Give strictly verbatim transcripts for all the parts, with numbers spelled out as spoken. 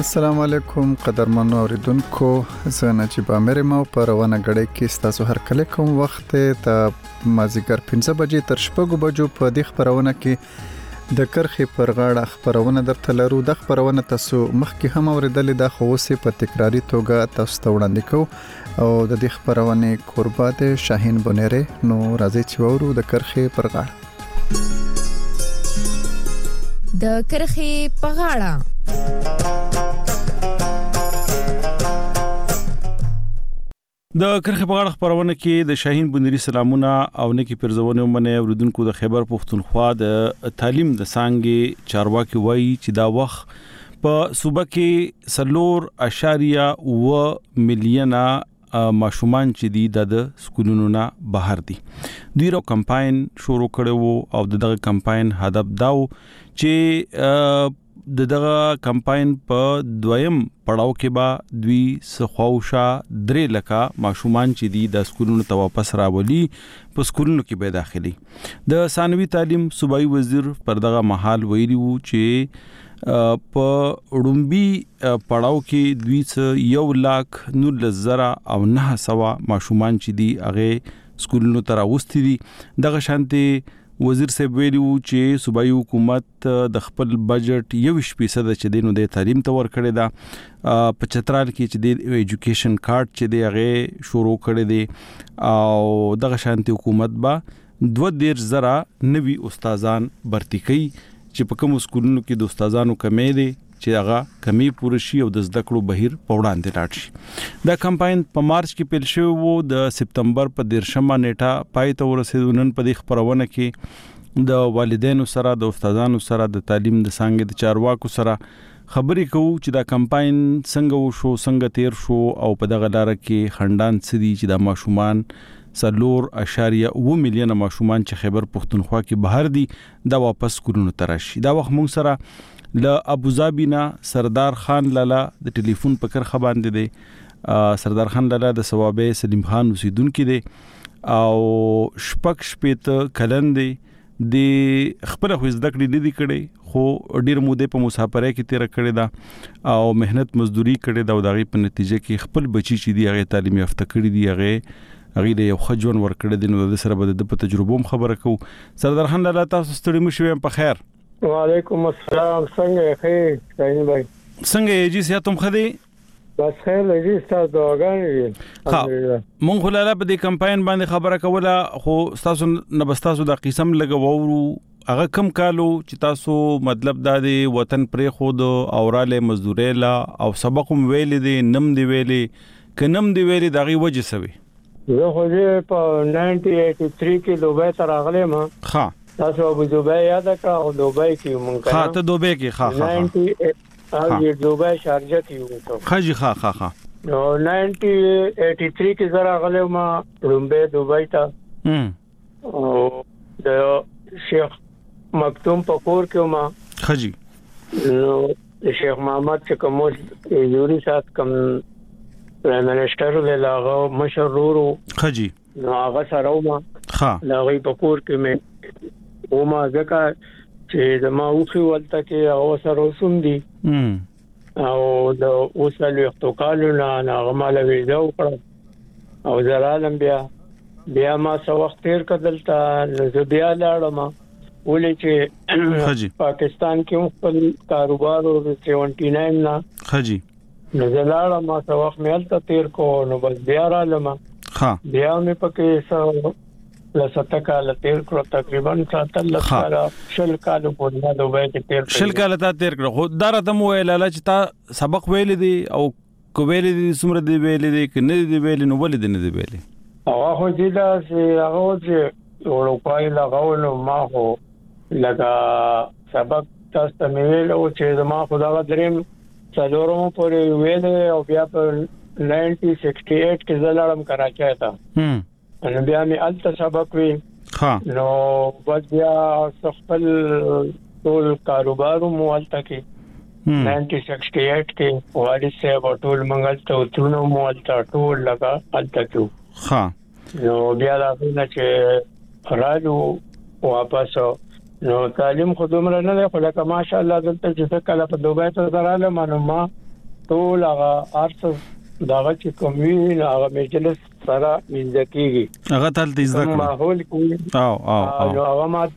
السلام علیکم قدرمنو اوریدونکو زه نجیب امیر ما په روانه غړې کې تاسو هر کله کوم وخت ته مازیګر پنځه بجې تر شپږ بجو په دې خبرونه کې د کرخې پر غاړه خبرونه درته لرو. د خبرونه تاسو مخکې هم اوریدلې د خوسه په تکراری توګه تاسو ته وړاندې کوو او د دې خبرونه قربا ده شاهین بنيره. نو راځي چې ورو د کرخې پر غاړه د کرخې په غاړه د کرخې په غاړه خبرونه کې د شاهین بنيري سلامونه او نکی پرزونه ومنه اوریدونکو د خیبر پختونخوا د تعلیم د سانګي چارواکي وایي چې دا وخت په صوبه کې سلور اشاریه و میلیونه ماشومان چې دي د سکولونو نه بهر دي. دوی رو کمپاین شروع کړو او دغه کمپاین هدف داو چې دغه کمپاین په دویم پړاو کې با دوی سخواوشا درې لکه ماشومان چې دي د سکولونو ته واپس راولي په سکولونو کې به داخلي. د ثانوي تعلیم صوبایي وزیر پر دغه محل ویلي وو چې په اډومبي پړاو کې دوی څه یو لاک نور زره او نه سوا ماشومان چې دي هغه سکولونو ته راوستي دي. دغه شانتي وزیر صاحب ویلو چې صوبایي حکومت د خپل بجټ یو فیصد چې دینو د تعلیم ته ور کړی دا په چترال کې چې د ایجوکیشن کارت چې دی هغه شروع کړی دی او دغه شانتي حکومت با دوه ډیر زره نوي استادان برتی کوي چې په کوم سکولونو کې د استادانو کمې دي چې هغه کمی پوره شي او د زده کړو بهیر په وړاندې لاړ شي. دا کمپاین په مارچ کې پیل شو وو د سپتمبر په دیرشمه نیټه پای ته ورسېدو. نن په دې خبرونه کې د والدینو سره د استادانو سره د تعلیم د څنګه د چارواکو سره خبرې کوو چې دا کمپاین څنګه وشو څنګه تیر شو او په دغه لار کې خندان سدي چې د ماشومان سلور اشاریه و میلیونه ماشومان چې خیبر پختونخوا کې بهر دي دا واپس کورونو ته راشي. دا وخت مونږ سره ل ابوظبي نه سردار خان لالا د ټلیفون په کرخه باندې دی. سردار خان لالا د ثوابه سلیم خان اوسیدونکو دی او شپک شپته کلن دی د خپل خو زده کړې نه دي کړې خو ډیر موده په مسافرۍ کې تیر کړې ده او مهنت مزدوري کړې ده او دغه په نتیجه کې خپل بچی چې دی هغه تعلیم یافته کړی دی هغه هغه د یو خجون ور کړی دی. نو د سره به د تجربوم خبره کو. سردار خان لالا تاسو ستړي مشوي په خیر. وعلیکم السلام. څنګه ښه شاهین بھائی؟ څنګه یې جی تم خدي بس خیر لږی تاسو دعاګانې ها مونږ خلاله په دې کمپاین باندې خبره کوله خو تاسو نه بس تاسو د قسم لګوورو هغه کم کالو چې تاسو مطلب د وطن پرې خود اوراله مزدوري لا او سبقم ویلې دي نم دی ویلې کنم دی ویلې دغه وجه سوي. زه خو دې په ناینټین ایټي تھری کې دوبه ته راغلم. ها تاسو ابو دوبه یاد کړه او دوبه کې مونږ ها ته دوبه کې ها ها ها او دوبه شارجه کې وو خاجي ها ها ها نو ناینټین ایټي تھری کې زرا غلم ما رومبه دوبه ته هم او د شیخ مکتوم پکور کې ما خاجي نو شیخ محمد چې کوم یوري سات کم پرائم منسٹر له لاغه مشرورو خاجي نو هغه سره ما ها لاغي پکور کې مې او ما ځکه چې د ما اوخي ولته کې او سره وسوم دي او د اوسلو اختقالو نه نغماله ویزا وکړه او زرالم بیا بیا ما څو وخت تیر کدلته زه بیا لاړم ولې چې پاکستان کې خپل کاروبار او سیونټی ناین نه خجی نو زلاله ما څو وخت مې تیر کو نو بس بیا رالم ها بیا مې پکې څو لسته کال تیر کړو تقریبا ساتل لسته شل کال په دغه دوبه کې تیر کړو. شل کال تا تیر کړو خو دا راته مو ویل چې تا سبق ویل دي او کو ویل دي سمره دي ویل دي کنه دي ویل نو ول دي نه دي ویل هغه خو دې دا چې هغه چې ورپای لغاونو ما هو لگا سبق تاسو ته ویل او چې ما خدا دریم څلورم پورې ویل او بیا په ناینټین سکسټي ایټ کې زلالم کراچۍ ته هم نو بیا مې الته سبق وی ها نو بس بیا خپل ټول کاروبار مو الته کې ناینټین سکسټي ایټ کې والد صاحب ټول منګل ته تونو مو الته ټول لگا الته کې ها نو بیا دا نه چې راځو واپس نو تعلیم خو دومره نه ده خو لکه ماشاءالله دلته چې کله په دوبه ته دراله مانو ما ټول هغه ارڅ داغه چې کومي هغه مجلس سره مزکیږي هغه تل دې ځکه ماحول کې او او او هغه ما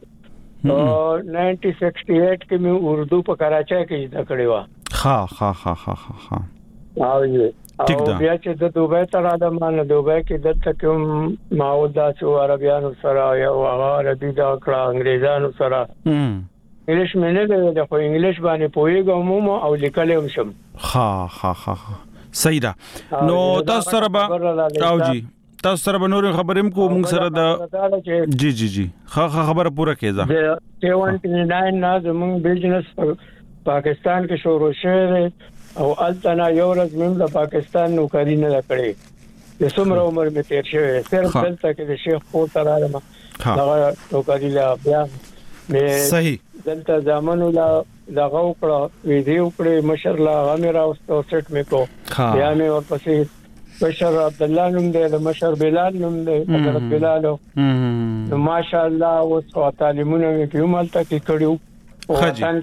نائنٹین سکسٹی ایٹ کې مې اردو په کراچۍ کې زده کړې و. ها ها ها ها ها او او بیا چې د دوبۍ ته راځم نو دوبۍ کې دلته کوم ماحول داسې عربيانو سره یا هغه عربي دا کړه انګريزانو سره انګلیش مې نه دی د خو انګلیش باندې پوهیږم او لیکل هم شم. ها ها ها صحیح ده. نو تاسو سره به او جی تاسو سره به نور خبرې کو موږ سره د جی جی جی خا خبره پوره کړه. د سیونټی ناین نه زموږ بزنس پاکستان کې شروع شوه او التنا یو ورځ موږ د پاکستان نوکری نه کړې. د څومره عمر مې تیر شوی صرف دلته کې د شیخ خو تر راځم دا نوکری لا بیا مې صحیح دلته ځامنو لا دغه وکړه ویډیو کړې مشر لا غمه راوستو سیټ مې کو بیا مې ورپسې مشر عبد الله نوم دی د مشر بلال نوم دی حضرت بلال نو ماشاءالله اوس تعلیمونه مې په مالته کې کړیو او ځان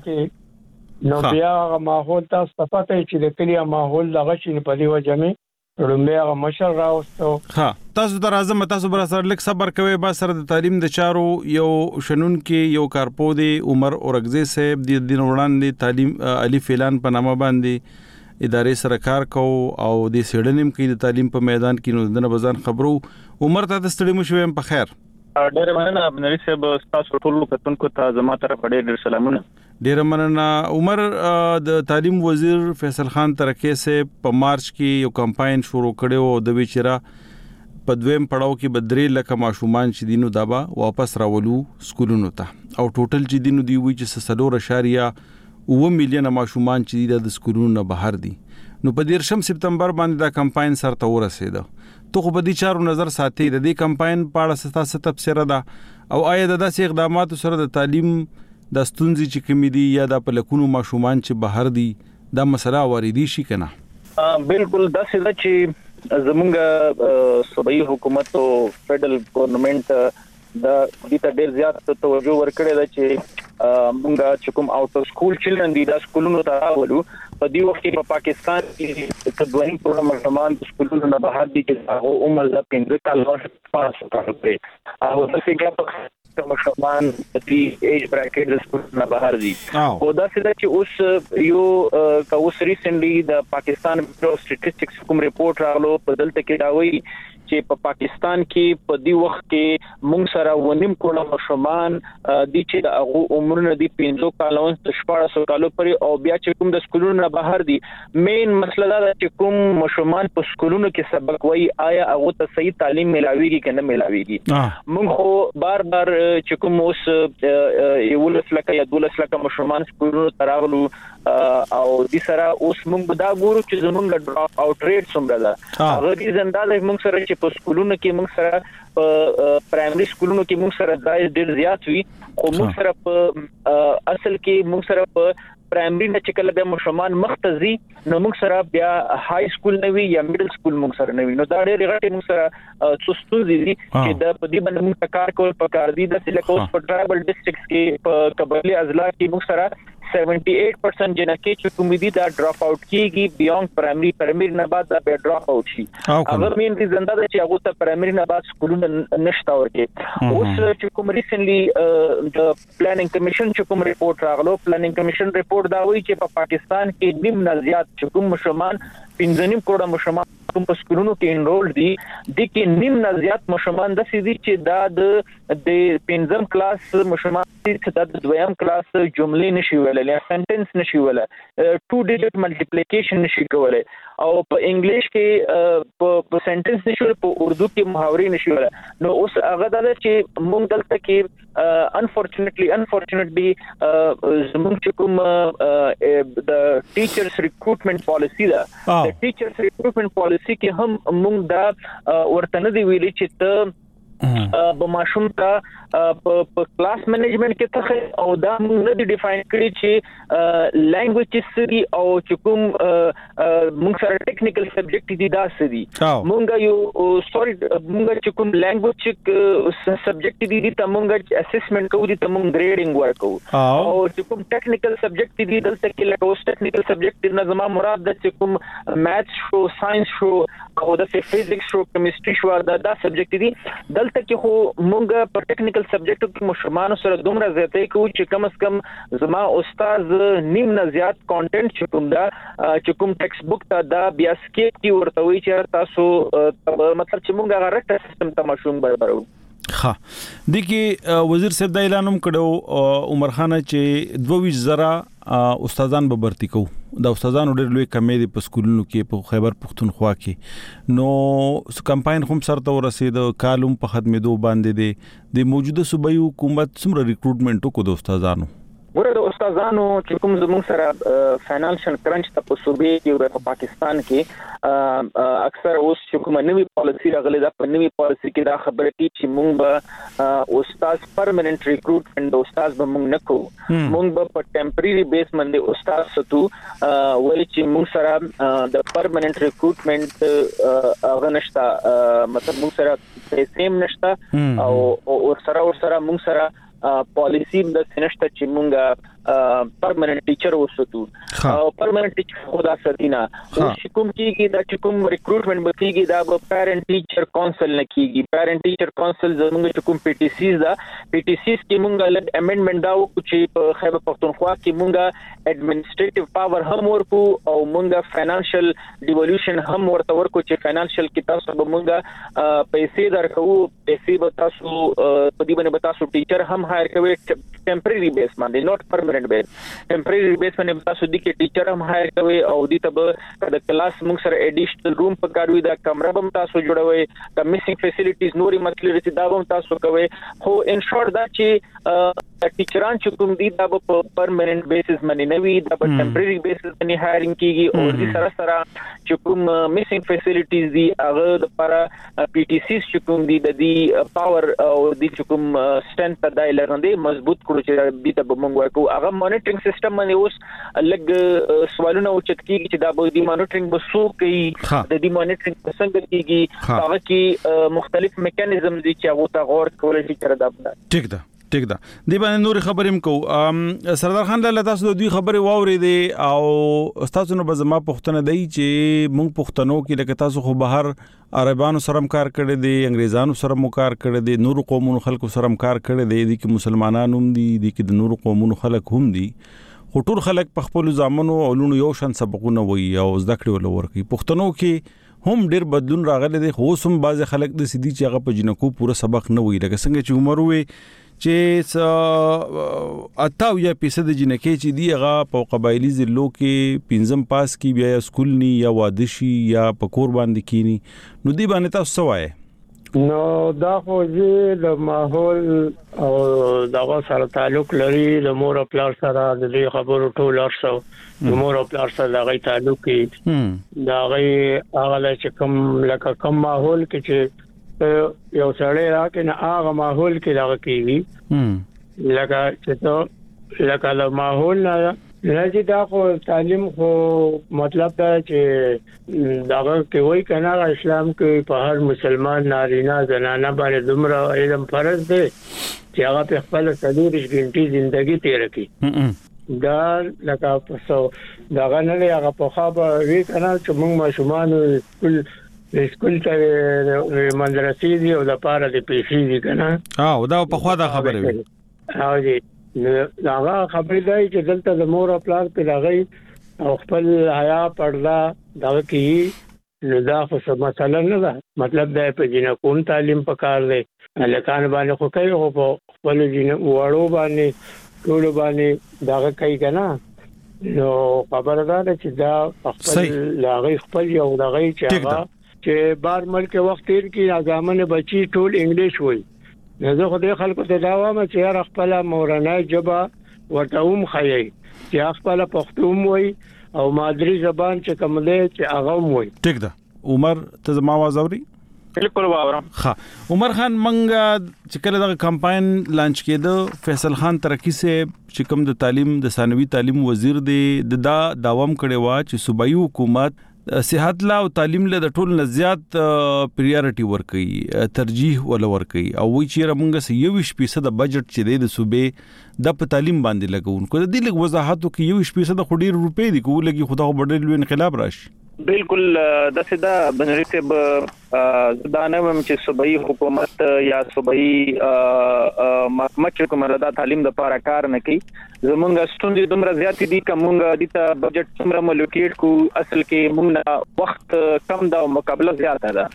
کې نو بیا هغه ماحول تاسو ته پته چې د کلیه ماحول دغه شي په دی وجه مې رومبه هغه مشر راوستو. ها تاسو در اعظم تاسو بر سره لیک صبر کوي با سره د تعلیم د چارو یو شنن کې یو کارپو دی عمر اورغزی صاحب د دین وړاندې تعلیم الف اعلان په نامه باندې ادارې سره کار کو او د سیډنیم کې د تعلیم په میدان کې نو دنه بزان خبرو عمر ته د ستړي مو شوم په خیر. ډېر مننه ابنری صاحب تاسو ټول کتونکو ته زما طرف ډېر سلامونه. ډېر مننه. عمر د تعلیم وزیر فیصل خان ترکه سے په مارچ کې یو کمپاین شروع کړو او د ویچرا په دویم پړاو کې بدرې لکه ماشومان چې دینو دابا واپس راولو سکولونو ته او ټوټل چې دینو دی وی چې سلور اشاریه و میلیونه ماشومان چې د سکولونو نه بهر دي. نو په دیرشم سپتمبر باندې دا کمپاین سره ورسېده. تو خو په دې چارو نظر ساتي د دې کمپاین په اړه ستاسو تفسیر ده او آیا د داسې اقداماتو سره د تعلیم د ستونزې چې کمی دي یا د پلکونو ماشومان چې بهر دي دا مسله واردی شي کنه؟ بالکل دا څه چې زمونږ صوبایي حکومت او فدرل ګورنمنت دا د ته ډېر زیات توجه ورکړی دا چې مونږه چې کوم اوټ اف سکول چلډرن دي دا سکولونو ته راولو. په دې وخت کې په پاکستان کې تدوین پروګرام ماشومان د سکولونو نه بهر دي چې هغه عمر د پنځه کال پاس کړي او د فکر په ماشومان د دې ایج براکټ د سکولونو نه بهر دي. او دا څه چې اوس یو کا اوس ریسنټلی د پاکستان بیورو سټیټسټکس کوم ریپورت راغلو په دلته کې دا وایي چې په پاکستان کې په دې وخت کې موږ سره ونیم کروڑ ماشومان دي چې د هغه عمرونه دي پنځه کالو ته شپږ کالو پورې او بیا چې کوم د سکولونو نه بهر دي. مین مسله دا چې کوم ماشومان په سکولونو کې سبق وایي آیا هغه ته صحیح تعلیم ملاويږي کنه ملاويږي. موږ خو بار بار چې کوم اوس یو لسلکه یا دولس لکه ماشومان سکولونو ته راغلو او د سره اوس موږ دا ګورو چې زموږ ډراپ اوټ ریټ څومره ده. هغه دې زنده موږ سره چې په سکولونو کې موږ سره په پرایمري سکولونو کې موږ سره دای ډېر زیات وي خو موږ سره په اصل کې موږ سره په پرایمري نه چې کله د ماشومان مختزي نو موږ سره بیا های سکول نه وي یا میډل سکول موږ سره نه وي. نو دا ډېر غټي موږ سره څوستو دي چې د په دې باندې موږ کار کول پکار دي. د سلیکوس په ټرایبل ډیسټریکټس کې په قبایلی اضلاع کې موږ سره seventy-eight percent جنکه چې کوم دي دا ډراپ اوټ کیږي بیونډ پرایمري پرایمري نه بعد دا به ډراپ اوټ شي. هغه مين دي زنده چې هغه ته پرایمري نه بعد سکولونه نشته ورته. اوس چې کوم ریسنټلی د پلانینګ کمیشن چې کوم ریپورت راغلو پلانینګ کمیشن ریپورت دا وایي چې په پاکستان کې نیم نه زیات چې کوم مشمان پنځه نیم کروڑ مشمان کوم په سکولونو کې انرول دي د کې نیم نه زیات مشمان د سيدي چې دا د د پنځم کلاس مشمان چې د دویم کلاس جملې نشي ویلای یا سنټنس نشي ویلای ټو ډیجټ ملټیپلیکیشن نشي کولای او په انګلیش کې په سنټنس نشي په اردو کې محاورې نشي ویلای. نو اوس هغه د چې موږ دلته کې انفورچونټلی انفورچونټلی زموږ چې کوم د ټیچرز ریکروټمنټ پالیسی ده د ټیچرز ریکروټمنټ پالیسی کې هم موږ دا ورته نه دی ویلي چې ته به ماشوم ته په کلاس منیجمنت کې ته او دا موږ نه ډیفاین کړی چې لانګویج سری او چې کوم موږ سره ټیکنیکل سبجیکټ دي دا سری موږ یو سوري موږ چې کوم لانګویج سبجیکټ دي ته موږ اسسمنت کوو دي ته موږ ګریډینګ ورکو او چې کوم ټیکنیکل سبجیکټ دي دلته کې لکه اوس ټیکنیکل سبجیکټ نه زما مراد د چې کوم میث شو ساينس شو او د فزیکس شو کیمستري شو دا دا سبجیکټ دي دلته کې خو موږ په ټیکنیکل سبجیکټ کې مشرمانو سره دومره زیاتې کوو چې کم از کم زما استاد نیم نه زیات کانټینټ چې کوم دا چې کوم ټیکسټ بوک ته دا بیا سکیپ کی ورته وی چې تاسو مطلب چې موږ هغه رټ سیستم ته مشوم برابرو ها د کې وزیر صاحب د اعلانوم کړو عمر خان چې دوه زره استادان به برتی کو دا استادانو ډېر لوی کمې دي په سکولونو کې په خیبر پختونخوا کې نو کمپاین هم سره ورسید کالم په خدمتو باندې دي د موجوده صوبایي حکومت څومره ریکروټمنټ کو د استادانو ګوره د استادانو چې کوم زموږ سره فاینانشل کرنچ ته په صوبې کې په پاکستان کې اکثر اوس چې کوم نوې پالیسی راغلي دا په نوې پالیسی کې دا خبره کی چې موږ به استاد پرمننت ریکروټمنت د استاد به موږ نه کوو موږ به په ټمپرری بیس باندې استاد ستو ولې چې موږ سره د پرمننت ریکروټمنت هغه نشته مطلب موږ سره پیسې نشته او او سره او سره موږ سره پالیسی د سنشت چې مونږه پرمننت ټیچر وساتو او پرمننت ټیچر خدا ستینا او کوم کیږي دا چې کوم ریکروټمنټ به کیږي دا به پیرنټ ټیچر کونسل نه کیږي پیرنټ ټیچر کونسل زموږ چې کوم پی ټی سیز دا پی ټی سیز کې مونږه لږ امندمنت دا وکړو چې په خیبر پختونخوا کې مونږه ایڈمنسټریټیو پاور هم ورکو او مونږه فاینانشل ډیولوشن هم ورته ورکو چې فاینانشل کې تاسو به مونږه پیسې درکو پیسې به تاسو په دې باندې به تاسو ټیچر هم هایر کوي ټمپرری بیس باندې نوٹ پرمننت بیس ټمپرری بیس باندې تاسو د کې ټیچر هم هایر کوي او د ته د کلاس موږ سره اډیشنل روم په کاروي دا کمره هم تاسو جوړوي د میسینګ فیسیلیټیز نوري مسلې دا هم تاسو کوي خو ان شورت دا چې ټیچران چې کوم دي دا په پرمننت بیسس باندې نه وي دا په ټمپرری بیسس باندې هایرینګ کیږي او د سره سره چې کوم میسینګ فیسیلیټیز دي هغه د لپاره پی ټی سیز چې کوم دي د دې پاور او د چې کوم سټرنث د لرندې مضبوط کړو چې د دې په موږ ورکو هغه مانیټرینګ سیستم باندې اوس لګ سوالونه اوچت کیږي چې دا به د مانیټرینګ بسو کوي د دې مانیټرینګ څنګه کیږي هغه کې مختلف میکانیزم دي چې هغه ته غور کول شي تر دا ټیک ده ټیک ده دی باندې نور خبرې مکو سردار خان لاله تاسو د دوی خبرې واورېدې او تاسو نو بزما پښتنه دی چې مونږ پښتنو کې لکه تاسو خو بهر عربانو سره کار کړی دی انګریزانو سره کار کړی دی نور قومونو خلکو سره کار کړی دی د کې مسلمانانو هم دي د کې د نور قومونو خلک هم دي خو ټول خلک په خپل ځامنو علوم یو شان سبقونه وي او زده کړې ول ورکي پښتنو کې هم ډیر بدلون راغلی دی خو سم باز خلک د سدي چې هغه په جنکو پوره سبق نه وي لکه څنګه چې عمر وي چې اتاو یا فیصد جنکې چې دی هغه په قبایلی ضلعو کې پنځم پاس کی بیا سکول ني یا واده شي یا په کور باندې کینی نو دی باندې تاسو وایي نو دا خو د ماحول او دغه سره تعلق لري د مور او پلار سره د دې خبرو ټول ارسو د مور او پلار سره دغه تعلق کې دا غي هغه چې کوم لکه کوم ماحول کې چې یو سړی راکې نه هغه ماحول کې دغه کیږي لکه چې ته لکه له ماحول نه راځي دا خو تعلیم خو مطلب دا چې دغه کې وایي کنه اسلام کې په هر مسلمان نارینه زنانه باندې دومره علم فرض دی چې هغه په خپل څلور غنټې ژوندۍ تیر کړي دا لکه پسو دغه نه هغه په خابه وی کنه چې موږ ماشومان سکول سکول ته مدرسې دی او د پاره د پیسې دی کنه او دا په خوا دا خبره وي او دې هغه خبرې دی چې دلته د مور او پلار په لغی او خپل حیا پردا دغه کې نو دا خو مثلا نه ده مطلب دا په جنکون تعلیم پکار دی لکان باندې خو کوي خو په خپل جن وړو باندې ټول باندې دغه کوي کنه نو خبره ده چې دا خپل لغی خپل یو دغه چې هغه چې بار ملک وخت تیر کې اعظمن بچي ټول انګلیش وای نه زه خو دې خلکو ته دا وایم چې هر خپل مورنۍ ژبه ورته هم خایي چې خپل پښتو وای او مادری زبان چې کوم دی چې هغه وای ټیک ده عمر ته زما आवाज اوري بالکل واورم. ها عمر خان منګه چې کله د کمپاین لانچ کېده فیصل خان ترکی سے چې کوم د تعلیم د ثانوي تعلیم وزیر دی د دا داوام کړي وا چې صوبایي حکومت صحت لا او تعلیم له د ټول نه زیات پریارټي ورکړي ترجیح ول ورکړي او وی چې موږ سه یو شپږ فیصد بجټ چې د صوبې د په تعلیم باندې لګونکو د دې لږ وضاحت کوي یو شپږ فیصد خو ډیر روپې دي کولګي خدا خو ډېر انقلاب راشي. بالکل د سدا بنریته ب زدانم چې صوبایي حکومت یا صوبایي محکمه چې کومه د تعلیم د لپاره کار نه کوي زمونږ ستوندې دومره زیات دي کومه د بجټ څومره ملوکیټ کو اصل کې موږ وخت کم دا مقابله زیاته ده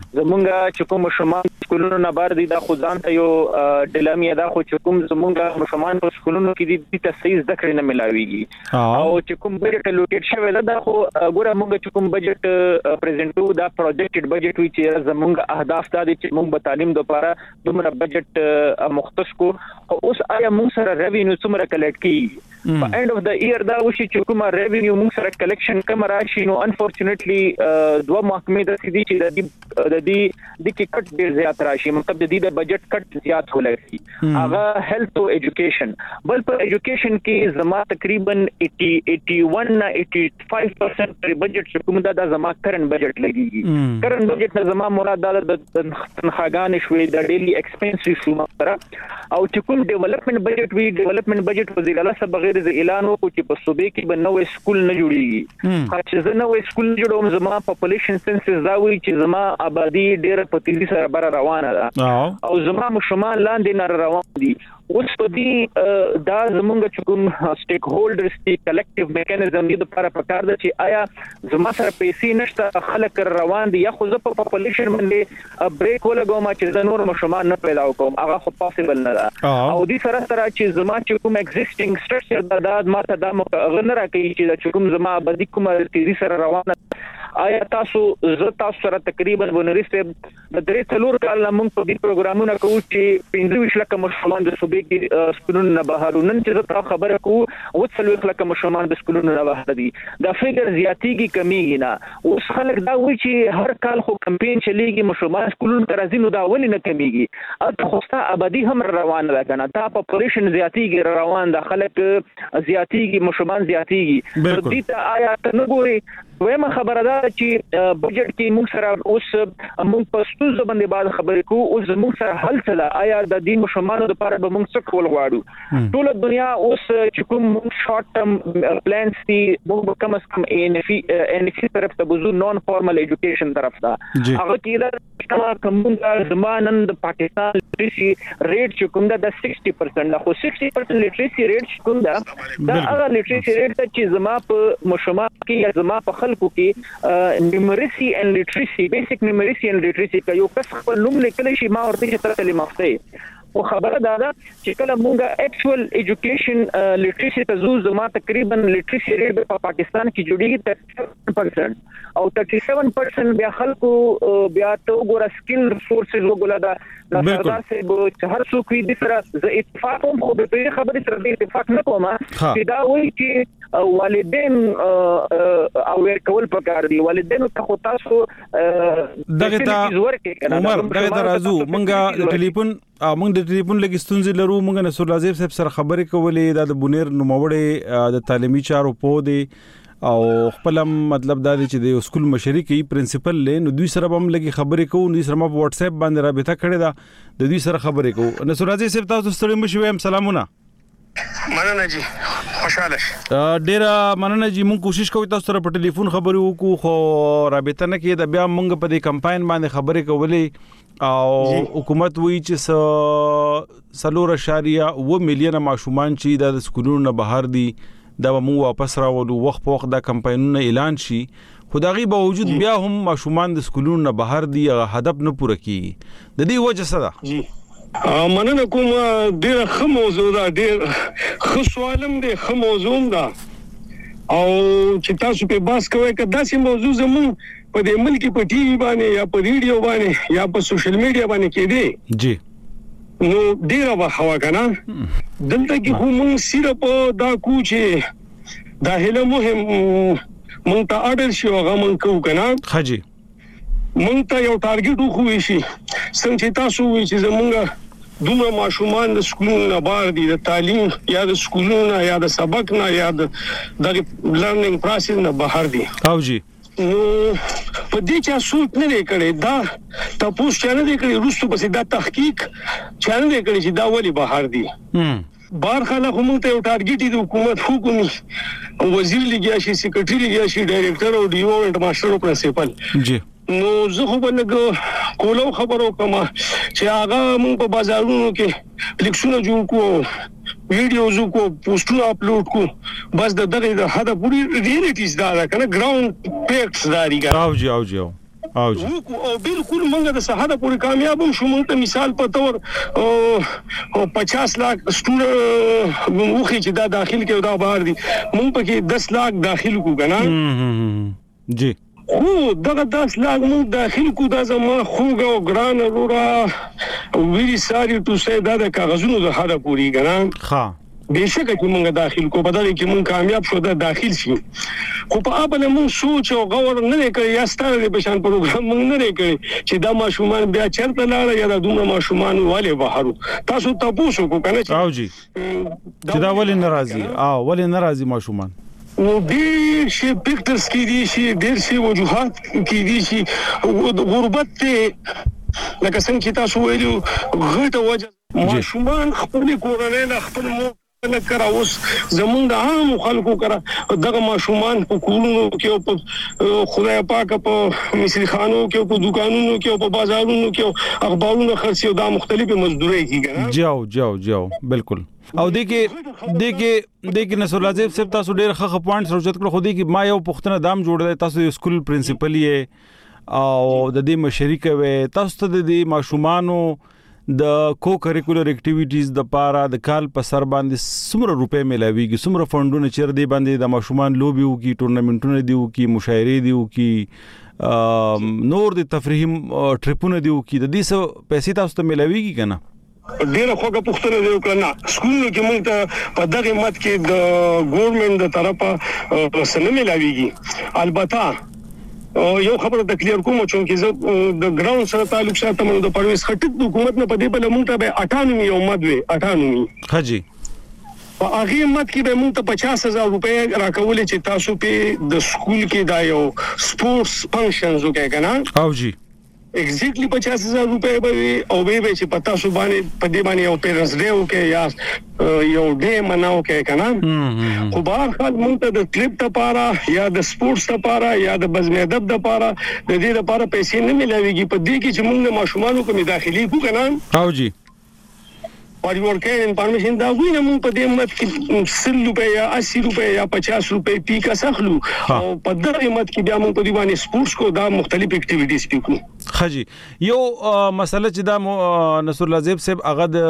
زمونږ چې کوم شمال سکولونو نه بار دي دا خو ځان ته یو ډیلامي ده خو چې کوم زمونږ شمال په سکولونو کې دي ته صحیح ذکر نه ملاويږي او چې کوم بجټ لوکیټ شوی ده خو ګوره موږ کوم بجټ پریزنټو دا پروجیکټډ بجټ وی چې زموږ اهداف ته دي چې موږ په تعلیم لپاره دومره بجټ مختص کو اوس آیا موږ سره ریوینیو څومره کلیکټ کی په اند اف د ایئر دا وشي چې کومه ریوینیو موږ سره کلیکشن کم راشي نو انفورچونټلی دوه محکمې د سيدي چې د دې د دې د کې کټ ډیر زیات راشي مطلب د دې د بجټ کټ زیات ولګي هغه هیلث او ایجوکیشن بل په ایجوکیشن کې زما تقریبا اسی اسی ون نه پچاسی پرسنٹ پر بجټ کوم دا د زما کرن بجټ لګيږي کرن بجټ نه زما مراد د تنخواګان شوي د ډیلی ایکسپنس شو متره او چې کوم ډیولپمنٹ بجټ وی ډیولپمنٹ بجټ وزیر اعلی صاحب بغیر د اعلان وکړو چې په صوبې کې به نوې سکول نه جوړیږي چې زه نوې سکول جوړوم زما پاپولیشن سنسس دا وی چې زما آبادی ډېر په تیزی سره بر روانه ده او زما مشمال لاندې نه روان دي اوس په دې دا زمونږ چې کوم سټیک هولډرز دي کلیکټیو میکانیزم دې لپاره پکار ده چې آیا زما سره پیسې نشته خلک روان دي یا خو زه په پاپولیشن باندې بریک ولګوم چې زه نور مشمال نه پیدا کوم هغه خو پاسبل نه ده او دې سره سره چې زما چې کوم ایگزیسټینګ سټرکچر دا د ماته دا مغنه راکړي چې کوم زما آبادی کومه تیزی سره روانه آیا تاسو زه تاسو سره تقریبا ونریسته د درې څلور کال موږ په دې پروګرامونه کوو چې پنځه ویشت لکه مشمال د صوبې کې سکولونو نه بهر نن چې زه تاسو خبره کوو او څلور لکه مشمال د سکولونو نه بهر دي دا فګر زیاتیږي کمیږي نه اوس خلک دا وایي چې هر کال خو کمپاین چلیږي مشمال سکولونو ته راځي نو دا ولې نه کمیږي اته خوستا آبادی هم روانه ده کنه دا پاپولیشن زیاتیږي روان ده خلک زیاتیږي مشمال زیاتیږي دې ته آیا ته نه ګوري وېما خبره ده چې بجټ کې موږ سره اوس موږ په ستونزو باندې بعد خبرې کوو اوس موږ سره حل څه آیا د دین مشمانو لپاره به موږ څه کول غواړو ټول دنیا اوس چې کوم شارټ ټرم پلانز دي موږ کم از کم ان اف ان اف طرف ته بزو نون فارمل ایجوکیشن طرف ته هغه کې دا کوم زمانن د پاکستان لټریسي ریټ چې کوم دا د شصت پرسنټ خو شصت پرسنټ لټریسي ریټ کوم دا دا هغه لټریسي ریټ چې زما په مشمال کې یا زما په خلکو کې نیومریسي ان لټریسي بیسیک نیومریسي ان لټریسي کا یو کس خپل نوم لیکل شي ما ورته چې تر کلمه افته او خبره دا ده چې کله مونږه اکچوال ایجوکیشن لټریسي ته زو زما تقریبا لټریسي ریټ په پاکستان کې جوړیږي سات پرسنټ او سات پرسنټ بیا خلکو بیا ته وګوره سکل ریسورسز وګوره دا سردار صاحب هر څوک دې سره ز اتفاق هم خو به په خبره سره د اتفاق نه کوم چې دا وایي چې والدین او ورکول پکار دي والدین ته خو تاسو دغه ته عمر دغه ته راځو مونږه د ټلیفون مونږ د ټلیفون لګستونځ لرو مونږ نصر لازم صاحب سره خبرې کولې د بونیر نوموړې د تعلیمي چارو په دی او خپل مطلب دا دی چې د سکول مشري کوي پرنسپل له نو دوی سره هم لګي خبرې کوو نو سره په واتس اپ باندې رابطه کړې ده د دوی سره خبرې کوو نصر لازم صاحب تاسو ستړي مشوي هم سلامونه مننه جی خوشاله ډیر مننه جی مونږ کوشش کوو تاسو سره په ټلیفون خبرې وکړو خو رابطه نه کېده بیا مونږ په دې کمپاین باندې خبرې کولې او حکومت وی چې سلور اشاریه و میلیونه ماشومان چې د سکولونو نه بهر دي دا مو واپس راولو وخت په وخت دا کمپاینونه اعلان شي خدایي باوجود بیا هم ماشومان د سکولونو نه بهر دي هدف نه پوره کیږي د دې وجه څه ده جی مننه کوم ډیر ښه موضوع ده ډیر ښه سوالم دی ښه موضوع ده او چې تاسو په باس کوئ که داسې موضوع زمون په دې ملک په ټي وي باندې یا په ریډیو باندې یا په سوشل میډیا باندې کې دی جی نو ډیر به هوا کنه دلته کې خو مونږ صرف دا کو چې دا هله مهم مونږ ته اډر شي هغه مونږ کو کنه حاجی مونږ ته یو ټارګټ وخوي شي څنګه چې تاسو وایي چې زمونږ دومره ماشومان د سکولونو نه بار دي د تعلیم یا د سکولونو یا د سبق نه یا د لرنینګ پروسس نه بهر دي او جی نو په دې چې سوچ نه کړي دا تاسو چې نه کړي روسو په دا تحقیق چې نه کړي چې دا ولې بهر دي بار خلک هم ته یو ټارګټ دی حکومت حکومت وزیر لګیا شي سیکریټری لګیا شي ډایریکټر او ډیو او ماستر او پرنسپل جی نو زه خو بلګ کولو خبرو کوم چې هغه موږ په بازارونو کې لیکسونه جوړ کو ویډیوز کو پوسټونه اپلوډ کو بس د دغه د هدا پوری ریالیټیز دا کنه ګراوند فیکټس داري او جی او جی او جی او بالکل موږ د صحه پوری کامیاب شو موږ مثال په تور او پچاس لاک سټوډنټ موږ چې دا داخل کې دا بهر دي موږ پکې دس لاک داخل کو کنه جی خو دغه داس لاګ مو داخل کو دا زما خوګه او ګران ورا ویری ساری تو سه دا د کاغذونو د هدا پوری ګران ها بهشکه چې مونږ داخل کو بدل کې مونږ کامیاب شو دا داخل شي خو په اول مونږ سوچ او غور نه کړی یا ستاره به شان پروګرام مونږ نه کړی چې دا ماشومان بیا چرته لاړ یا دا دومره ماشومان والے بهارو تاسو تاسو کو کنه او جی چې دا ولې ناراضي او ولې ناراضي ماشومان نو ډېر شي پکټرز کې دي شي ډېر شي وجوهات کې دي شي غربت ته لکه څنګه چې تاسو ویلو غټه وجه ماشومان خپل کورنۍ نه خپل مو نه کرا اوس زمونږ د عام خلکو کرا دغه ماشومان په کورونو کې په خدای پاک په مصری خانو کې په دکانونو کې په بازارونو کې اخبارونو خرڅي دا مختلفه مزدوري کیږي جاو جاو جاو بالکل او دغه دغه دغه نصر لازم صاحب تاسو ډېر ښه پوینټ سوچت کړو خو دغه ما یو پښتنه دام جوړل تاسو سکول پرنسپل یې او د دې مشرک وې تاسو ته د ماشومانو د کو کریکولر اکټیویټیز د پاره د کال په سر باندې څومره روپے ملاويږي څومره فندونه چیر دی باندې د ماشومان لوبي وو کی ټورنمنټونه دی وو کی مشاعرې دی وو کی نور د تفریحي ټریپونه دی وو کی د دې څه پیسې تاسو ته ملاويږي کنه ډیره خوګه پښتنه دی وکړه سکولونو کې موږ ته په دغه مت کې د ګورنمنت د طرفه سن ملاويږي البته یو خبره د کلیر کوم چې زه د ګراوند سره تعلق ساتم د پرويس خټک د حکومت نه په دې بل موږ ته اټانومي او مدوي اټانومي حاجی په هغه مت کې به موږ ته پچاس هزار روپے راکولې چې تاسو په د سکول کې دا یو سپورتس فنکشنز وکړئ کنه او جی ایگزیکټلی پچاس هزار روپے به او به چې پتا سو باندې په دې باندې یو پیرنټس ډے وکړي یا یو ډے مناو کې کنه خو بهر حال مونږ ته د ټریپ لپاره یا د سپورتس لپاره یا د بزم ادب لپاره د دې لپاره پیسې نه ملويږي په دې کې چې مونږ ماشومان کومې داخلي کو کنه او جی پاریور کې انفارمیشن دا وینم مونږ په دې مت کې سل روپے یا اسی روپے یا پچاس روپے پی کا سخلو او په دغه مت کې بیا مونږ په دې باندې سپورتس کو دا مختلف اکټیویټیز پکو خجی یو مسله چې دا نصر لازم صاحب هغه د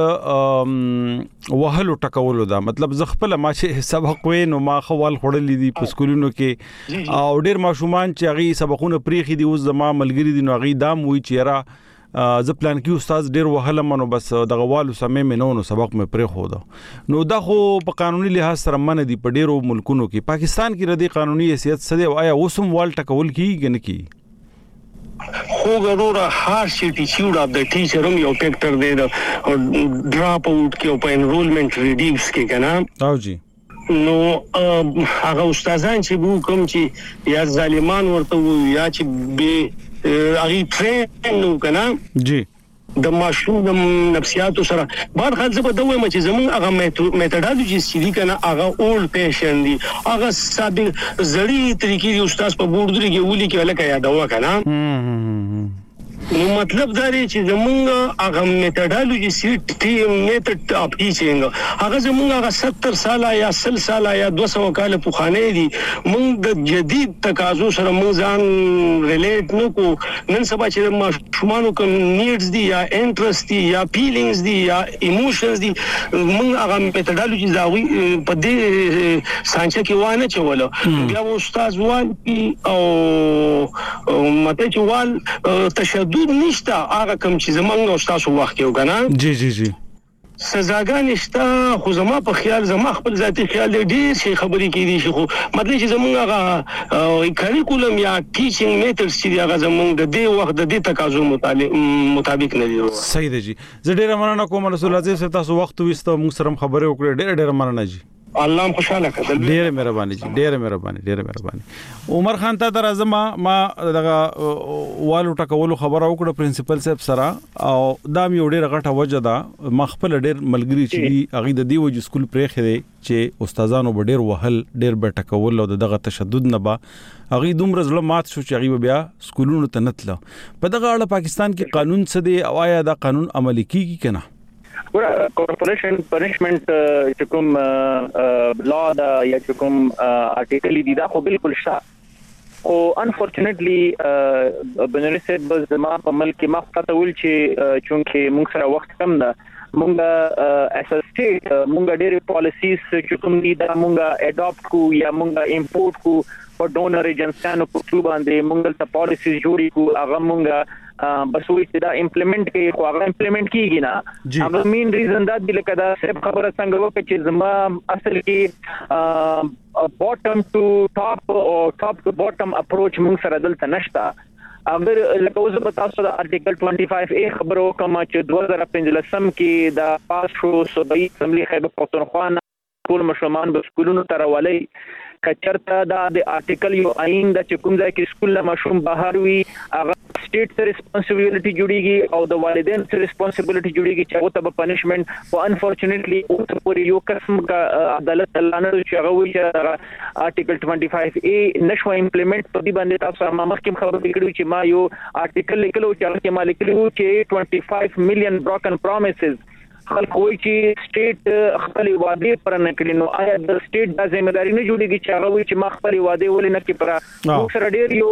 وهلو ټکولو دا مطلب ز خپل ما چې سبق وینو ما خوال خړلې دي په سکولونو کې او ډېر ماشومان چې هغه سبقونه پریخي دي اوس زما ملګری دي نو هغه دام وی چې را ز پلان کې استاد ډېر وهله منو بس دغه والو سمې مې نو سبق مې پرې خو دا نو دا خو په قانوني لحاظ سره من دي په ډېرو ملکونو کې پاکستان کې ردی قانوني حیثیت سده آیا اوسم وال ټکول کیږي نه کی خو ضرور هر شي ټیچر اف د ټیچر هم یو فیکٹر دی د ډراپ اوټ کې او په انرولمنت ریډیوس کې کنه او جی نو هغه استادان چې وو کوم چې یا ظالمان ورته وو یا چې به اغي ټرین نو کنه جی د ماشوم د نفسیاتو سره بار خل زه په دوه مچ زمون هغه میتھډالوجي سړي کنه هغه اولډ پیشن دي هغه ساده زړی طریقې دی استاد په بورډ درې کې ولي کې لکه یادوا کنه نو مطلب دا دی چې زمونږ هغه میتھډالوجي سیټ ټیم میتھډ اپ ټیچینګ هغه زمونږ هغه ستر ساله یا سل ساله یا دوه سوه کال پخوانی دي مونږ د جدید تقاضو سره مونږ ځان ریلیټ نکو نن سبا چې ماشومانو کوم نیډز دي یا انټرست دي یا فیلینګز دي یا ایموشنز دي مونږ هغه میتھډالوجي زاوی په دې سانچه کې وانه چولو بیا استاد وال او مته چوال تشدد نشته هغه کوم چې زمونږ استاد وخت یو کنه جی جی جی سزاګانې شته خو زما په خیال زما خپل ذاتي خیال دی ډېر شي خبرې کېدي شي خو مطلب چې زمونږ هغه کریکولم یا ټیچینګ میتھډز چې هغه زمونږ د دې وخت د دې تقاضو مطابق نه دي. صحیح دی جی. زه ډېر مننه کوم رسول الله صاحب تاسو وخت وستو موږ سره خبرې وکړې ډېر ډېر مننه جی. الله خوشاله کړه. ډېر مهرباني جی ډېر مهرباني ډېر مهرباني. عمر خان ته درځم ما دغه والو ټکولو خبره وکړه پرنسپل صاحب سره او دا مې ډېر غټه وجه ده ما خپل ډېر ملګری چې هغه د دې وجه سکول پرې خې چې استادانو به ډېر وهل ډېر به ټکول او دغه تشدد نه به هغه دومره ظلم مات شو چې هغه بیا سکولونو ته نتله. په دغه اړه پاکستان کې قانون څه دی او آیا دا قانون عملي کیږي کنه؟ کارپوریشن پنشمنت چې کوم لا دا یا چې کوم آرټیکل دی دا خو بالکل شته او انفورچونټلی بنری سید بس ما په ملک ما پته ول چې چونکه موږ سره وخت کم ده مونږه اس سټیټ مونږه ډېر پالیسیز چې کوم دي دا مونږه اډاپټ کو یا مونږه امپورټ کو په ډونر ایجنسیانو په څو باندې مونږه ته پالیسیز جوړی کو هغه مونږه بس وې چې دا امپلیمنٹ کوي خو هغه امپلیمنٹ کیږي نه. هغه مین ریزن دا دی لکه دا سب خبره څنګه وکړي چې زما اصل کې باټم ټو ټاپ او ټاپ ټو باټم اپروچ موږ سره دلته نشته. اگر لکه اوس په تاسو د ارټیکل پنځه پنځه ا خبرو کوم چې دوه هزار پنځلسم کې دا پاس شو صوبایي اسمبلی خیبر پختونخوا ټول مشرمان به سکولونو ته راولي کچرته دا د ارټیکل یو آئین د چکم ځای کې سکول له مشروم بهر وي هغه سټیټ ته ریسپانسیبিলিټي جوړیږي او د والدین ته ریسپانسیبিলিټي جوړیږي چې هغه ته پنیشمنت او انفورچونټلی او ته پورې یو قسم کا عدالت لانه چې هغه وی چې ارټیکل پنځه پنځه ا نشو امپلیمنٹ په دې باندې تاسو ما مخکې خبرې کړې چې ما یو ارټیکل لیکلو چې هغه ما لیکلو چې پنځه مليون بروکن پرومیسز خلک وایي چې سټیټ خپل وعده پر نه کړی نو آیا د سټیټ د ځمېداري نه جوړیږي چې هغه وایي چې ما خپل وعده ولې نه کړی پر موږ سره ډېر یو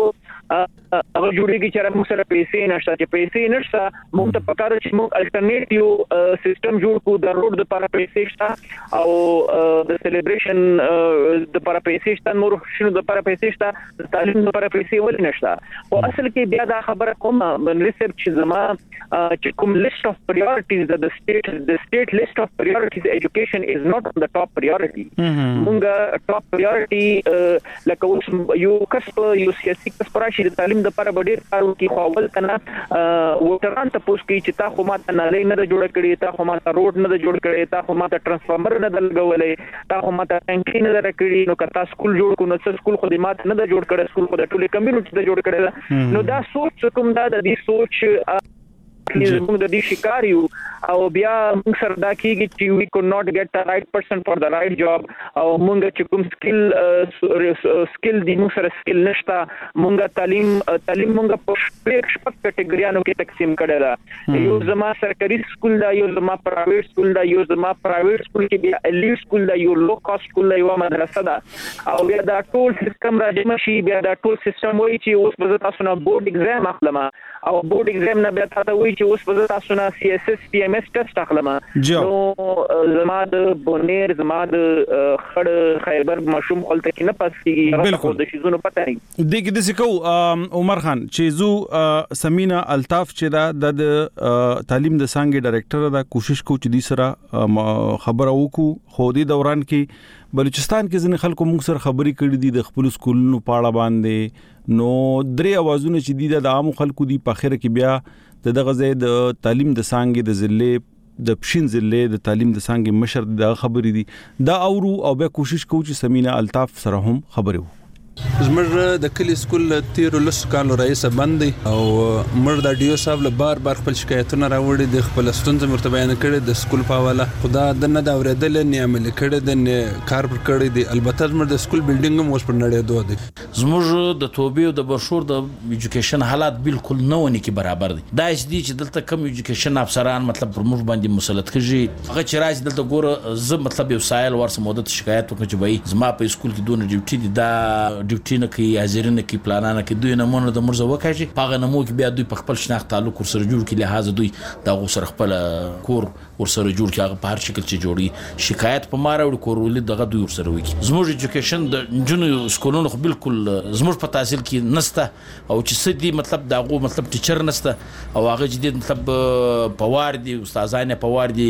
هغه جوړیږي چې موږ سره پیسې نشته چې پیسې نشته موږ ته پکاره چې موږ الټرنیټیو سیستم جوړ کړو د روډ لپاره پیسې شته او د سلیبریشن د لپاره پیسې شته نور شنو د لپاره پیسې شته د تعلیم لپاره پیسې ولې نشته او اصل کې بیا دا خبره کوم ریسرچ چې زما چې کوم لیست اف پرایورټیز د سټیټ the state list of priorities education is not on the top priority. مونږه top priority لکه اوس یو کس یو سیاسي کس پراشي د تعلیم د لپاره ډېر کار کوي خو اول کنه وټران ته پوښتنه کوي چې تا خو ماته نه لې نه جوړ کړی تا خو ماته روډ نه جوړ کړی تا خو ماته ترانسفارمر نه لګولې تا خو ماته ټانکي نه درکړي نو کتا سکول جوړ کو نو سکول خو دې ماته نه جوړ کړی سکول خو د ټولې کمیونټي ته جوړ کړی نو دا سوچ کوم دا د دې سوچ موږ د دې شکار یو او بیا موږ سره دا کیږي چې we could not get the right person for the right job او موږ چې کوم سکل سکل دی موږ سره سکل نشته موږ تعلیم تعلیم موږ په شپږ کټګوریانو کې تقسیم کړل دا یو زما سرکاري سکول دا یو زما پرایویټ سکول دا یو زما پرایویټ سکول کې بیا الیټ سکول دا یو لو کاست سکول دا یو مدرسه ده او بیا دا ټول سیستم راځي شي بیا دا ټول سیستم وایي چې اوس به تاسو نه بورډ ایگزام اخلم او بورډ ایگزام نه بیا تاسو وایي چې اوس به تاسو نه سی اس اس پی ام اس ټیسټ اخلم نو زما د بونیر زما د خړ خیبر مشوم خلته کې نه پاس کیږي هغه د شیزونو پته نه دغه د سکو عمر خان چې زو سمینا الطاف چې دا د تعلیم د څنګه ډایریکټر دا کوشش کو چې د سره خبر وکړو خو د دوران کې بلوچستان کې ځنې خلکو موږ سره خبرې کړې دي د خپل سکولونو پاړه باندې نو درې اوازونه چې دي د عام خلکو دي په اخر کې بیا د دغه ځای د تعلیم د څنګه د ضلع د پښین ضلع د تعلیم د څنګه مشر د خبرې دي دا اورو او به کوشش کوو چې سمینا الطاف سره هم خبرې وو زمر د کلی سکول تیر لس کال رئیس باندې او مر د ډیو صاحب له بار بار خپل شکایتونه راوړي د خپل ستونزې مرته بیان کړي د سکول په حواله خدا د نه دا اوریدل نه عمل کړي د کار پر کړي دي البته زمر د سکول بلډینګ هم اوس پر نړۍ دوه دي زموږ د توبې او د برشور د ایجوکیشن حالات بالکل نه ونی کې برابر دي دا اس دي چې دلته کم ایجوکیشن افسران مطلب پر موږ باندې مسلط کړي هغه چې راځي دلته ګوره ز مطلب یو سایل ورسره مدت شکایت وکړي چې وای زما په سکول کې دونه ډیوټي دي دا ډیوټي نه کوي حاضرینه کې پلانانه کې دوی نمونه د مرزه وکړي پاغه نمو کې بیا دوی په خپل شناخت تعلق سره جوړ کړي لحاظ دوی دا غوسر خپل کور ورسره جوړ کړي هغه په هر شکل چې جوړي شکایت په ماره وړ کورولې دغه دوی ورسره وکړي زموږ ایجوکیشن د جنو سکولونو خو بالکل زموږ په تحصیل کې نسته او چې سدي مطلب داغه مطلب ټیچر نسته او هغه جدي مطلب پوار دي استادانه پوار دي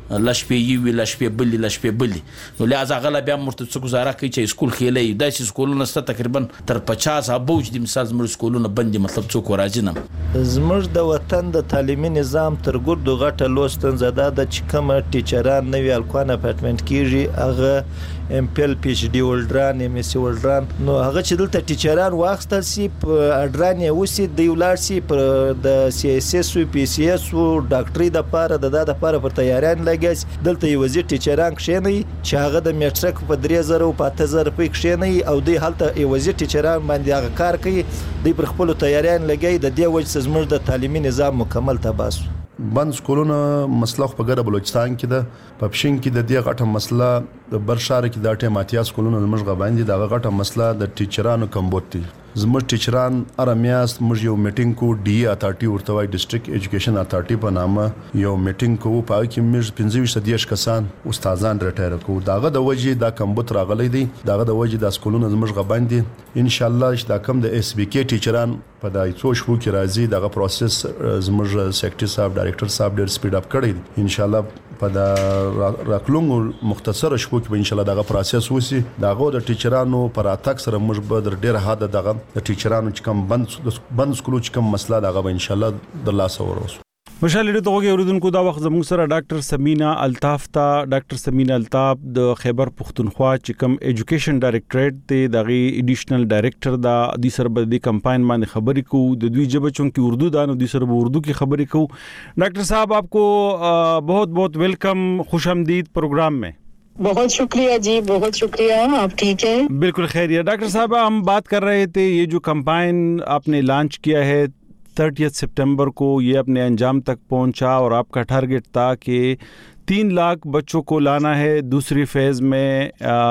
لشپې وی لشپې بلی لشپې بلی نو لہذا غلا بیا مرته څه گزاره کوي چې سکول خېلې داسې سکولونه ست تقریبا تر پچاس ابوج د مثال زموږ سکولونه بندي مطلب څوک راځي نه زموږ د وطن د تعلیمي نظام تر ګردو غټه لوستن زده د چې کوم ټیچران نوی الکوان اپارټمنټ کیږي هغه ام پی ال پی ایچ ډي ولډران ام اس سی ولډران نو هغه چې دلته ټیچران واخستل سي په اډران یې وسی د ولار سي پر د سی اس اس او پی سی اس او ډاکټري د پاره د د پاره پر تیاریان لګیس دلته یو وزیر ټیچران کښینی چې هغه د میټرک په درې زره او پاته زره په کښینی او د حالت یو وزیر ټیچران باندې هغه کار کوي د پر خپل تیاریان لګي د دې وجه زموږ د تعلیمي نظام مکمل تباس بند سکولونه مسله په ګډه بلوچستان کې ده په پښین کې د دې غټه مسله د برشار کې د اټه ماتیا سکولونه لمړغه باندې د غټه مسله د ټیچرانو کمبوت دي زموږ ټیچران ارمیاس موږ یو میټینګ کو ډي اتارټي ورته وای ډیسټریکټ ایجوکیشن اتارټي په نامه یو میټینګ کو په کې موږ پنځه ویشت کسان استادان رټیر کو داغه د وجې دا کمبوت راغلی دی داغه د وجې د سکولونو زموږ غباندي ان شاء الله چې دا کم د اس بي کې ټیچران په دای څو شپو کې راځي دغه پروسس زموږ سیکریټری صاحب ډایریکټر صاحب ډیر سپیډ اپ کړی ان شاء الله په دا راکلونګو مختصر شپو کې ان شاء الله دغه پروسس وسی دغه د ټیچرانو پر اتاک سره موږ به ډیر حد دغه د ټیچرانو چې کوم بند بند سکولو چې کوم مسله دغه به ان شاء الله د لاسه وروسو مشال ډیره توګه اوریدونکو دا وخت زموږ سره ډاکټر سمینا الطاف تا ډاکټر سمینا الطاف د خیبر پختونخوا چې کوم ایجوکیشن ډایریکټریټ ته دغه ایډیشنل ډایریکټر دا د سر بد کمپاین باندې خبرې کو د دوی جبه چون کې اردو دا نو د سر اردو کی خبرې کو ډاکټر صاحب آپ کو بہت بہت ویلکم خوش آمدید پروگرام میں بہت شکریہ جی بہت شکریہ آپ ٹھیک ہیں بالکل خیریت ڈاکٹر صاحب ہم بات کر رہے تھے یہ جو کمپائن آپ نے لانچ کیا ہے تھرٹیتھ سپٹمبر کو یہ اپنے انجام تک پہنچا اور آپ کا ٹارگٹ تھا کہ تین لاکھ بچوں کو لانا ہے دوسری فیز میں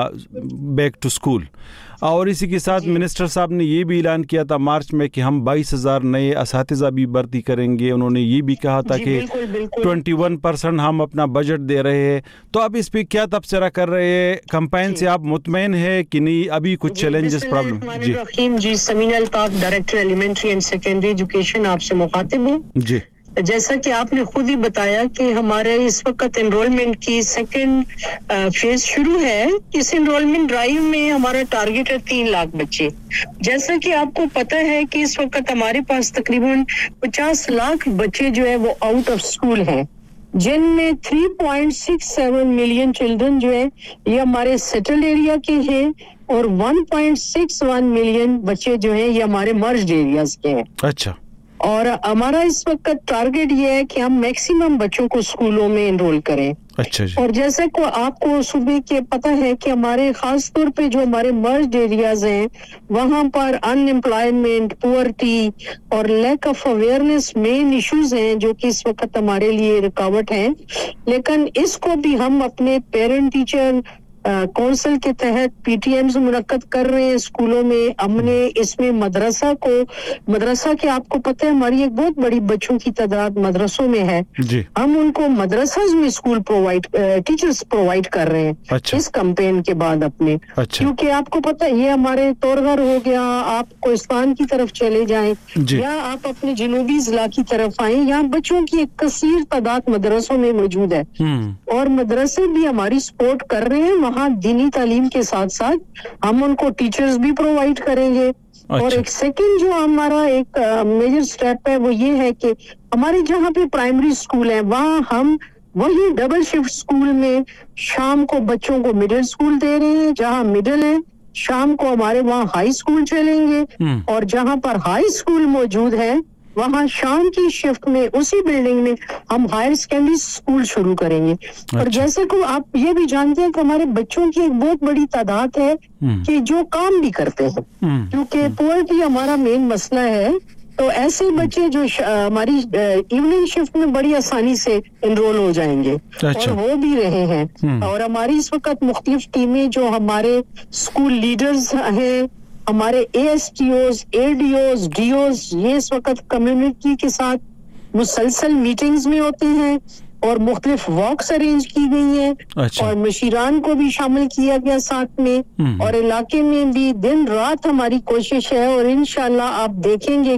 بیک ٹو اسکول اور اسی کے ساتھ منسٹر صاحب نے یہ بھی اعلان کیا تھا مارچ میں کہ ہم بائیس ہزار نئے اساتذہ بھی بھرتی کریں گے انہوں نے یہ بھی کہا تھا کہ ٹوینٹی ون پرسینٹ ہم اپنا بجٹ دے رہے ہیں تو اب اس پہ کیا تبصرہ کر رہے ہیں کمپائن سے آپ مطمئن ہے کہ نہیں ابھی کچھ چیلنجز پرابلم جی جی سمینا الطاف ڈائریکٹر ایلیمنٹری اینڈ سیکنڈری ایجوکیشن آپ سے مخاطب ہوں جی جیسا کہ آپ نے خود ہی بتایا کہ ہمارے اس وقت انرولمنٹ کی سیکنڈ فیز شروع ہے اس انرولمنٹ ڈرائیو میں ہمارا ٹارگٹ ہے تین لاکھ بچے جیسا کہ آپ کو پتہ ہے کہ اس وقت ہمارے پاس تقریباً پچاس لاکھ بچے جو ہے وہ آؤٹ آف اسکول ہیں جن میں تھری پوائنٹ سکس سیون ملین چلڈرن جو ہے یہ ہمارے سیٹلڈ ایریا کے ہیں اور ون پوائنٹ سکس ون ملین بچے جو ہیں یہ ہمارے مرجڈ ایریاز کے ہیں اچھا اور ہمارا اس وقت ٹارگٹ یہ ہے کہ ہم میکسیمم بچوں کو اسکولوں میں انرول کریں اچھا جی اور جیسا کہ آپ کو صوبے کے پتہ ہے کہ ہمارے خاص طور پہ جو ہمارے مرجڈ ایریاز ہیں وہاں پر ان امپلائمنٹ پورٹی اور لیک آف اویئرنیس مین ایشوز ہیں جو کہ اس وقت ہمارے لیے رکاوٹ ہیں لیکن اس کو بھی ہم اپنے پیرنٹ ٹیچر کونسل کے تحت پی ٹی ایمز منعقد کر رہے ہیں اسکولوں میں ہم نے اس میں مدرسہ کو مدرسہ کے آپ کو پتہ ہے ہماری ایک بہت بڑی بچوں کی تعداد مدرسوں میں ہے جی ہم ان کو مدرسہ میں اسکول پرووائڈ ٹیچرز پرووائڈ کر رہے ہیں اچھا اس کمپین کے بعد اپنے اچھا کیونکہ آپ کو پتہ یہ ہمارے تورغر ہو گیا آپ کوہستان کی طرف چلے جائیں جی یا آپ اپنے جنوبی ضلع کی طرف آئیں یہاں بچوں کی ایک کثیر تعداد مدرسوں میں موجود ہے اور مدرسے بھی ہماری سپورٹ کر رہے ہیں دینی تعلیم کے ساتھ ساتھ ہم ان کو ٹیچرز بھی پرووائڈ کریں گے اور ایک سیکنڈ جو ہمارا ایک میجر سٹیپ ہے وہ یہ ہے کہ ہمارے جہاں پہ پرائمری اسکول ہے وہاں ہم وہی ڈبل شفٹ اسکول میں شام کو بچوں کو مڈل اسکول دے رہے ہیں جہاں مڈل ہے شام کو ہمارے وہاں ہائی اسکول چلیں گے اور جہاں پر ہائی اسکول موجود ہے وہاں شام کی شفٹ میں اسی بلڈنگ میں ہم ہائر سیکنڈری اسکول شروع کریں گے اور جیسے کہ آپ یہ بھی جانتے ہیں کہ ہمارے بچوں کی ایک بہت بڑی تعداد ہے کہ جو کام بھی کرتے ہیں کیونکہ پورٹی ہمارا مین مسئلہ ہے تو ایسے بچے جو ہماری ایوننگ شفٹ میں بڑی آسانی سے انرول ہو جائیں گے اور ہو بھی رہے ہیں اور ہماری اس وقت مختلف ٹیمیں جو ہمارے اسکول لیڈرز ہیں ہمارے اے ایس ٹی اوز اے ڈی اوز ڈی اوز یہ اس وقت کمیونٹی کے ساتھ مسلسل میٹنگز میں ہوتے ہیں اور مختلف واکس ارینج کی گئی ہیں اور مشیران کو بھی شامل کیا گیا ساتھ میں اور علاقے میں بھی دن رات ہماری کوشش ہے اور انشاءاللہ آپ دیکھیں گے کہ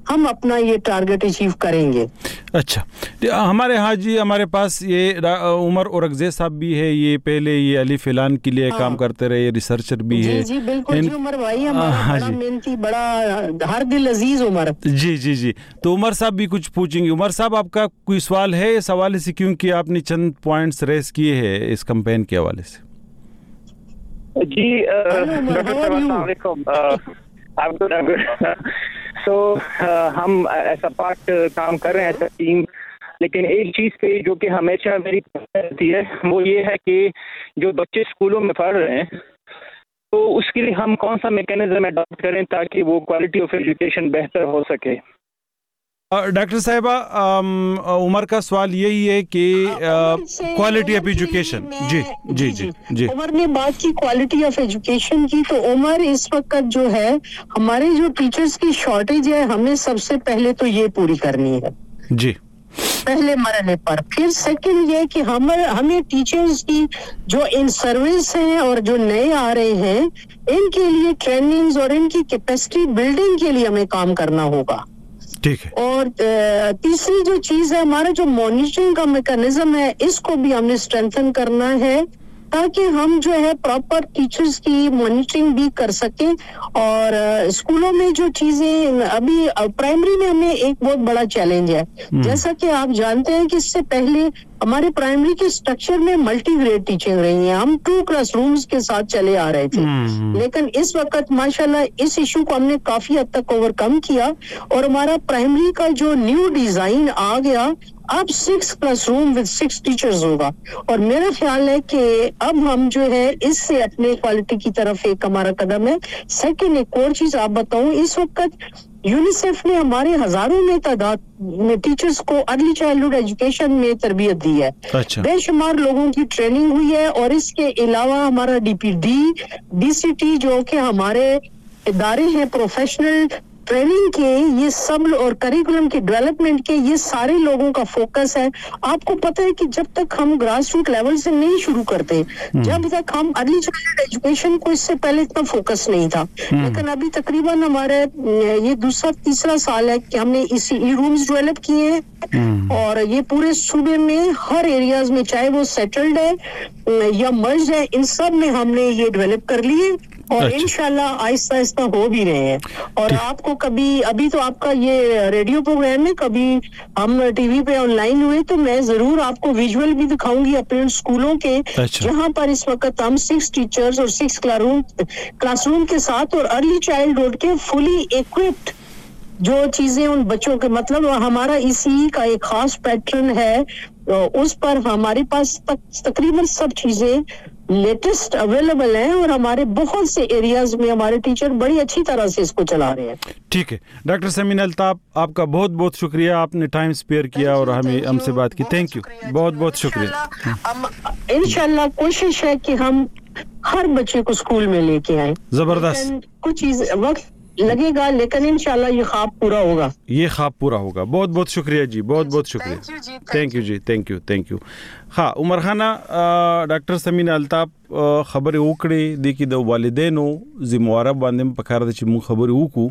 हम अपना ये target achieve करेंगे। अच्छा, हमारे हाँ जी, हमारे पास ये उमर औरंगजेब साहब भी है, ये पहले ये अलिफ ऐलान के लिए हाँ। काम करते रहे, रिसर्चर भी जी, है। जी बिल्कुल इन... जी उमर भाई हमारा हाँ, बड़ा मेहनती, बड़ा हर दिल अजीज उमर। जी जी जी तो उमर साहब भी कुछ पूछेंगे। उमर साहब, आपका कोई सवाल है इस हवाले से, क्योंकि आपने चंद पॉइंट्स रेस किए हैं इस कैंपेन के हवाले से? जी सो हम ऐसा पार्ट काम कर रहे हैं ऐसा टीम, लेकिन एक चीज़ पे जो कि हमेशा मेरी रहती है वो ये है कि जो बच्चे स्कूलों में पढ़ रहे हैं तो उसके लिए हम कौन सा मैकेनिज्म अडॉप्ट करें ताकि वो क्वालिटी ऑफ एजुकेशन बेहतर हो सके। डॉक्टर साहिबा, उमर का सवाल यही है कि क्वालिटी ऑफ एजुकेशन। जी जी जी जी उमर ने बात की क्वालिटी ऑफ एजुकेशन की, तो उमर इस वक्त जो है हमारे जो टीचर्स की शॉर्टेज है, हमें सबसे पहले तो ये पूरी करनी है जी पहले मरने पर। फिर सेकंड ये कि हम हमें टीचर्स की जो इन सर्विस हैं और जो नए आ रहे हैं इनके लिए ट्रेनिंग्स और इनकी कैपेसिटी बिल्डिंग के लिए हमें काम करना होगा। ठीक है। और तीसरी जो चीज है, हमारा जो मॉनिटरिंग का मैकेनिज्म है इसको भी हमने स्ट्रेंथन करना है ताकि हम जो है प्रॉपर टीचर्स की मॉनिटरिंग भी कर सकें। और स्कूलों में जो चीजें अभी प्राइमरी में हमें एक बहुत बड़ा चैलेंज है, जैसा कि आप जानते हैं कि इससे पहले हमारे प्राइमरी के स्ट्रक्चर में मल्टी ग्रेड टीचिंग रही है, हम टू क्लासरूम्स के साथ चले आ रहे थे, लेकिन इस वक्त माशाल्लाह इस इशू को हमने काफी हद तक ओवरकम किया और हमारा प्राइमरी का जो न्यू डिजाइन आ गया, अब six classroom with six teachers होगा। और मेरा ख्याल है कि अब हम जो है इससे अपने क्वालिटी की तरफ एक हमारा कदम है। सेकंड एक और चीज आप बताऊं, इस वक्त यूनिसेफ ने हमारे हजारों में तादाद में टीचर्स को अर्ली चाइल्डहुड एजुकेशन में तरबियत दी है। अच्छा। बेशुमार लोगों की ट्रेनिंग हुई है और इसके अलावा हमारा डीपीडी, डीसीटी जो कि हमारे इदारे हैं प्रोफेशनल ट्रेनिंग के, ये सब और करिकुलम के डेवलपमेंट के, ये सारे लोगों का फोकस है। आपको पता है कि जब तक हम ग्रास रूट लेवल से नहीं शुरू करते, जब तक हम अर्ली चाइल्डहुड एजुकेशन को इससे पहले इतना फोकस नहीं था, लेकिन अभी तकरीबन हमारे ये दूसरा तीसरा साल है कि हमने इसी ई रूम्स डेवलप किए हैं और ये पूरे सूबे में हर एरियाज में, चाहे वो सेटल्ड है या मर्ज है, इन सब में हमने ये डेवलप कर लिए और अच्छा। इंशाल्लाह आहिस्ता आहिस्ता हो भी रहे हैं। और आपको कभी, अभी तो आपका ये रेडियो प्रोग्राम है, कभी हम टीवी पे ऑनलाइन हुए तो मैं जरूर आपको विजुअल भी दिखाऊंगी अपने स्कूलों के, अच्छा। जहां पर इस वक्त हम सिक्स टीचर्स और सिक्स क्लासरूम क्लासरूम के साथ और अर्ली चाइल्डहुड के फुली इक्विप्ड जो चीजें उन बच्चों के, मतलब हमारा इसी का एक खास पैटर्न है, उस पर हमारे पास तक, तकरीबन सब चीजें लेटेस्ट अवेलेबल हैं और हमारे बहुत से एरियाज में हमारे टीचर बड़ी अच्छी तरह से इसको चला रहे हैं। ठीक है डॉक्टर समीन अल्ताफ, आपका बहुत बहुत शुक्रिया, आपने टाइम स्पेयर किया और हमें हमसे बात की। थैंक यू, बहुत बहुत शुक्रिया। इंशाल्लाह कोशिश है कि हम हर बच्चे को स्कूल में लेके आए। जबरदस्त। कुछ चीज वक्त लगेगा लेकिन इंशाल्लाह ये ख्वाब पूरा होगा, ये ख्वाब पूरा होगा। बहुत बहुत शुक्रिया जी, बहुत बहुत शुक्रिया। थैंक यू जी, थैंक यू थैंक यू हाँ उमर खाना, डॉक्टर समीन अल्ताफ खबर वकړې د کې د والدینو ذمہواره باندې پکاره د چې مونږ خبرې وکړو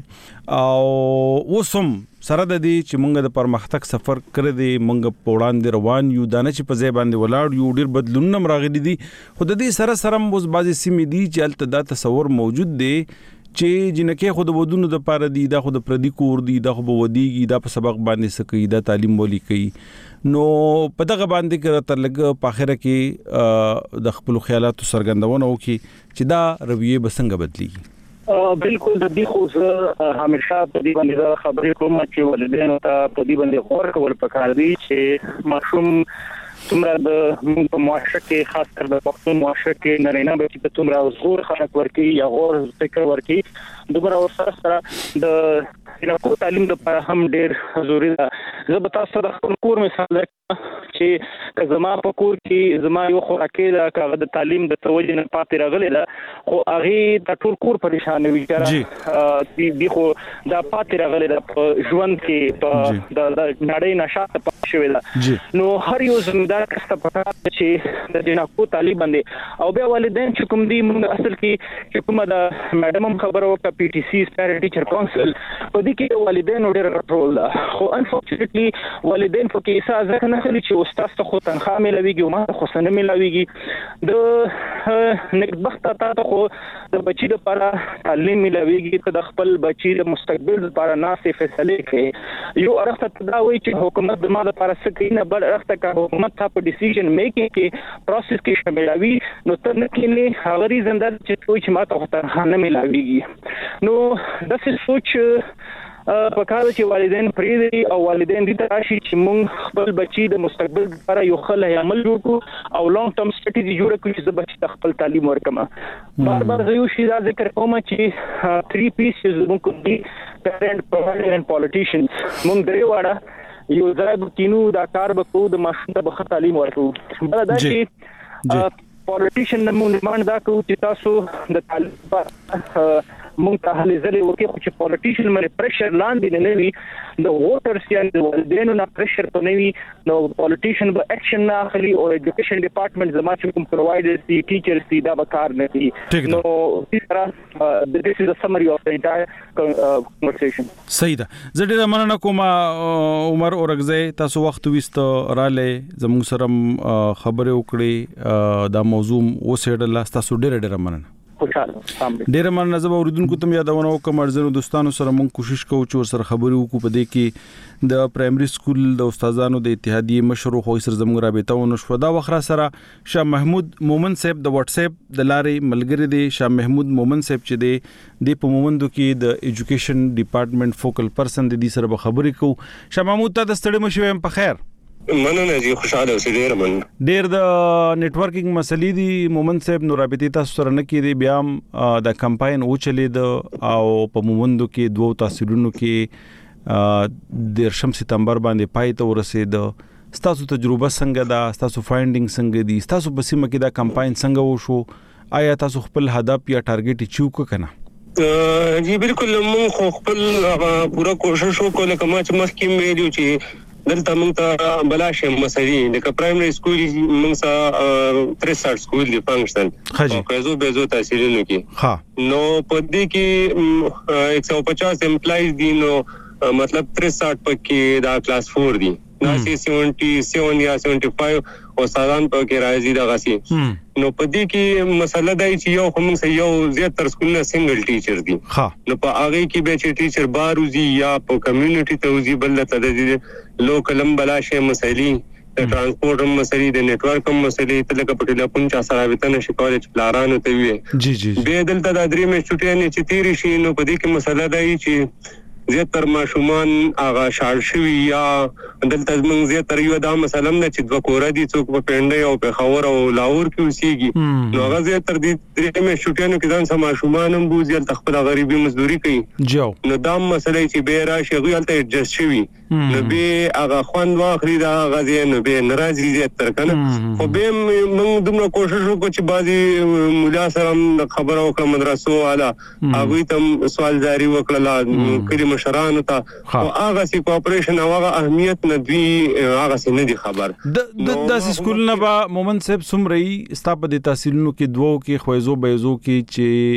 او وسم سره د دې چې مونږ د پرمختګ سفر کړی دی، مونږ په وړاندې روان یو، دانه چې په ځای باندې ولاړ یو، ډیر بدلونونه راغلي دي، خو د دې سره سره اوس بعضې سیمې دي چې هلته دا تصور موجود دی چې جنکه خود ودونو د پاره دی، دا خود پردي کور دی، دا خو ودیږي، دا په سبق باندې سکی، دا تعلیم ولی کوي، نو په دغه باندې کې تر لګ په اخره کې د خپل خیالاتو سرګندونه وکي چې دا رویه بسنګ بدلیږي. بالکل د دې خو همیشه په دې باندې خبرې کوم چې والدین ته په دې باندې غور کول پکار دي چې ماشوم تمرا د موږ په معاشره کې خاص کر د پښتون معاشره کې نارینه بچی ته تمرا زور خلک ورکی یا غور فکر ورکی دومره ورسره سره د کو تعلیم لپاره هم ډیر ضروری ده. زه به تاسو د خپل کور مثال درکړم چې زما په کور کې زما یو خوراکي ده، هغه د تعلیم د توجه نه پاتې راغلی ده، خو هغه د ټول کور پریشان وي چې دی خو دا پاتې راغلی ده په ژوند کې، په د نړۍ نشاط شوی ده. نو هر یو زمیندار کسته پکار چې د جنکو تعلیم باندې او بیا والدین چې کوم دي موږ اصل کې چې کومه د میډم خبره وکړه پی ټي سی پیرنټ ټیچر کونسل په دې کې والدین ډېر رول ده. خو انفورچونټلی والدین په کې اساس ځکه نه کوي چې استاد ته خو تنخواه ملويږي او ما خو سن ملويږي د نکبخت ته خو د بچی لپاره تعلیم ملويږي ته د خپل بچی د مستقبل لپاره ناسې فیصله کوي. یو اړخ ته دا وایي چې حکومت د ما لپاره څه کوي نه بل اړخ ته حکومت ته په ډیسیژن میکینګ کې پروسس کې شاملوي نو ته نه کینې هغه ریزن دا چې کوئی چې ما ته خطر نه ملويږي. نو د څه سوچ په کار چې والدین پریدي او والدین دې ته راشي چې موږ خپل بچی د مستقبل لپاره یو خل عمل وکړو او لانګ ټرم سټریټجی جوړ کړو چې د بچی ته خپل تعلیم ورکړم. بار بار زه یو شی دا ذکر کوم چې تھری پیسز موږ دي پیرنټ پرووایډر اند پالیټیشنز موږ درې واړه یو ځای کینو دا کار به کوو د ماشوم ته به تعلیم ورکړو. بل دا چې پالیټیشن موږ مان دا کوو چې تاسو د تعلیم په مونږ ته هلي ځلې وکړي خو چې پالیټیشن باندې پریشر لاندې نه وي د ووټرز یا د والدینو نه پریشر ته نه وي نو پالیټیشن به اکشن نه اخلي او ایجوکیشن ډپارټمنټ زما چې کوم پرووایډرز دي ټیچرز دي دا به کار نه کوي. نو this is a summary of the entire conversation. صحیح ده. زه ډېر مننه کوم عمر اورګزی تاسو وخت وست رااله زموږ سره خبرې وکړې دا موضوع وسېډل تاسو ډېر ډېر مننه. ډیر مننه. زه به اوریدونکو ته یادونه وکم ارزنو دوستانو سره مونږ کوشش کوو چې سره خبرې وکړو په دې کې د پرایمري سکول د استادانو د اتحادیې مشر خو سر زموږ رابطه ونه شو. دا وخت سره شاه محمود مومن صاحب د واتس اپ د لارې ملګری دی. شاه محمود مومن صاحب چې دی د په مومندو کې د ایجوکیشن ډپارټمنټ فوکل پرسن د دې سره به خبرې کوو. شاه محمود ته د ستړي مشوم په خیر. مننه جی خوشاله اوسئ. ډیر مننه. ډیر د نتورکینګ مسلې دي مومن صاحب نو رابطه تاسو سره نه کېدی بیا د کمپاین او چلید او په مومندو کې دوه تحصیلونو کې د شم سپتمبر باندې پای ته ورسید. تاسو تجربه څنګه ده؟ تاسو فایندینګ څنګه دي؟ تاسو په سیمه کې دا کمپاین څنګه وشو؟ آیا تاسو خپل هدف یا ټارګټ چیو کنه؟ جی بالکل موږ خو خپل پورا کوشش وکړو کومه چې مخکې ویلو چې دلته موږ ته بلاشه مسلې د پرایمري سکول موږ سره تریسټ سکول دی فنکشن او کزو بهزو تحصیلونو کې نو په دې کې ایک سو پچاس امپلایز دي نو مطلب تریسټ پکې دا کلاس فور دي دا سی سیونټي سیون یا سیونټي فایو او سالان پکې راځي دا غسي نو په دې کې مسله دا چې یو کوم څه یو زیاتره سکولونه سنگل ټیچر دي نو په هغه کې به چې ټیچر باروزي یا په کمیونټي ته وزي بل ته د لوکلم بلاشه مسلې د ترانسپورت مسلې د نتورک مسلې ته لکه په ټلیفون چا سره وته نشي کولای چې پلارانو ته وي جی جی به دلته د درې مې چټیانې چې تیری شي نو په دې کې مسله دا چې زیاتره ماشومان هغه شال شوی یا دلته موږ زیاتره یو دا مثلا چې د کور دي څوک په پنده او په خور او لاور کې اوسېږي نو هغه زیاتره د درې مې چټیانو کې ځان سم ماشومان هم بوزي خپل غریبي مزدوري کوي جو نو دا مسله چې به راشي غوي الته ایڈجسټ شوی نو به هغه خوان واخلي دا غزي نو به ناراضي زیاتره کنه خو به موږ دومره کوشش وکړو چې بازي مولا سره خبرو کوم مدرسو والا هغه ته سوال جاری وکړه کړي مشرانو ته او هغه سي کوپریشن او هغه اهمیت نه دی هغه سي نه دي خبر د د سکول نه با مومن صاحب سمري ستاپ د تحصیلونو کې دوو کې خويزو بيزو کې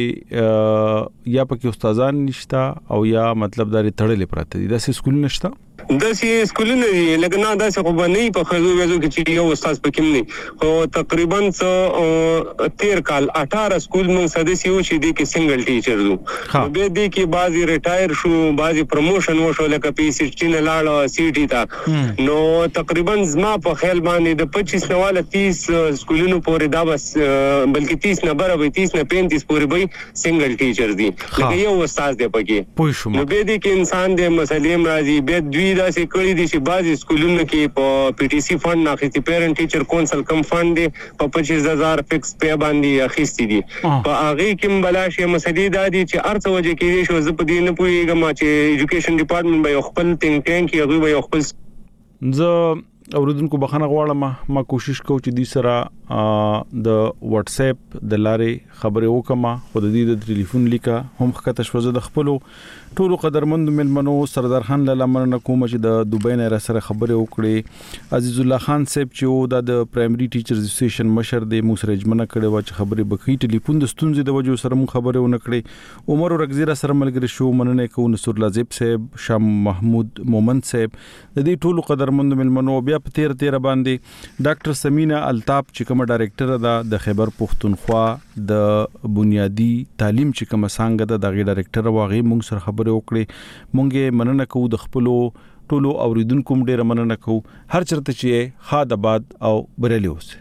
چې یا پکې استادان نشتا او یا مطلب داري تړلې پراته دي د سکول نشتا د سي سکولونه لکه نه دا څه خو باندې په خزو وځو کې چې یو استاد پکې نه خو تقریبا څو تیر کال اٹھارہ سکول مون سدسي و چې دي کې سنگل ټیچر دو به دي کې بعضي ریټایر شو بعضي پروموشن وشو لکه پی سیکسټین لاړه سی ټي تا نو تقریبا زما په خیال باندې د پچیس نواله تیس سکولونو پورې دا بس بلکې تیس نه برابر تیس نه پینتیس پورې به سنگل ټیچر دي لکه یو استاد دی پکې نو به دي کې انسان د مسلې مرضی به دوی دا سي کړی دي چې بعضي سکولونو کې په پی ټي سی فند اخیستي پیرنټ ټیچر کونسل کم فند دی په پچیس هزار فکس پی باندې اخیستي دي په هغه کې بلاشه مسلې دا دي چې ارڅ وجه کې شو زه په دې نه پوهیږم چې ایجوکیشن ډپارټمنټ به خپل ټینګ ټینګ هغه به خپل زه اوریدونکو بخښنه غواړم ما کوشش کوم چې دې سره د واتس اپ د لارې خبرې وکم خو د دې د ټلیفون لیکه هم خکته شوزه د خپل ټولو قدرمند ملمنو سردار خان لاله مننه کوم چې د دوبۍ نه سره خبرې وکړي. عزیز الله خان صاحب چې د پرایمري ټیچرز اسوسییشن مشر د موسره اجمنه کړي و چې خبرې بکې ټلیفون د ستونزې د وجو سره مون خبرې ونه کړي. عمر رغزیره سره ملګری شو مننه کوم نصر لازب صاحب شام محمود مومن صاحب د دې ټولو قدرمند ملمنو. بیا په تیر تیر باندې ډاکټر سمینا الطاف چې کوم ډایریکټر ده د خیبر پختونخوا د بنیادی تعلیم چې کوم څنګه ده د ډایریکټر واغې مونږ سره خبرې وکړي. مونږه مننه کوو د خپل ټولو اوریدونکو ډیره مننه کوو هر چرته چې خاد آباد او بریلی اوسه.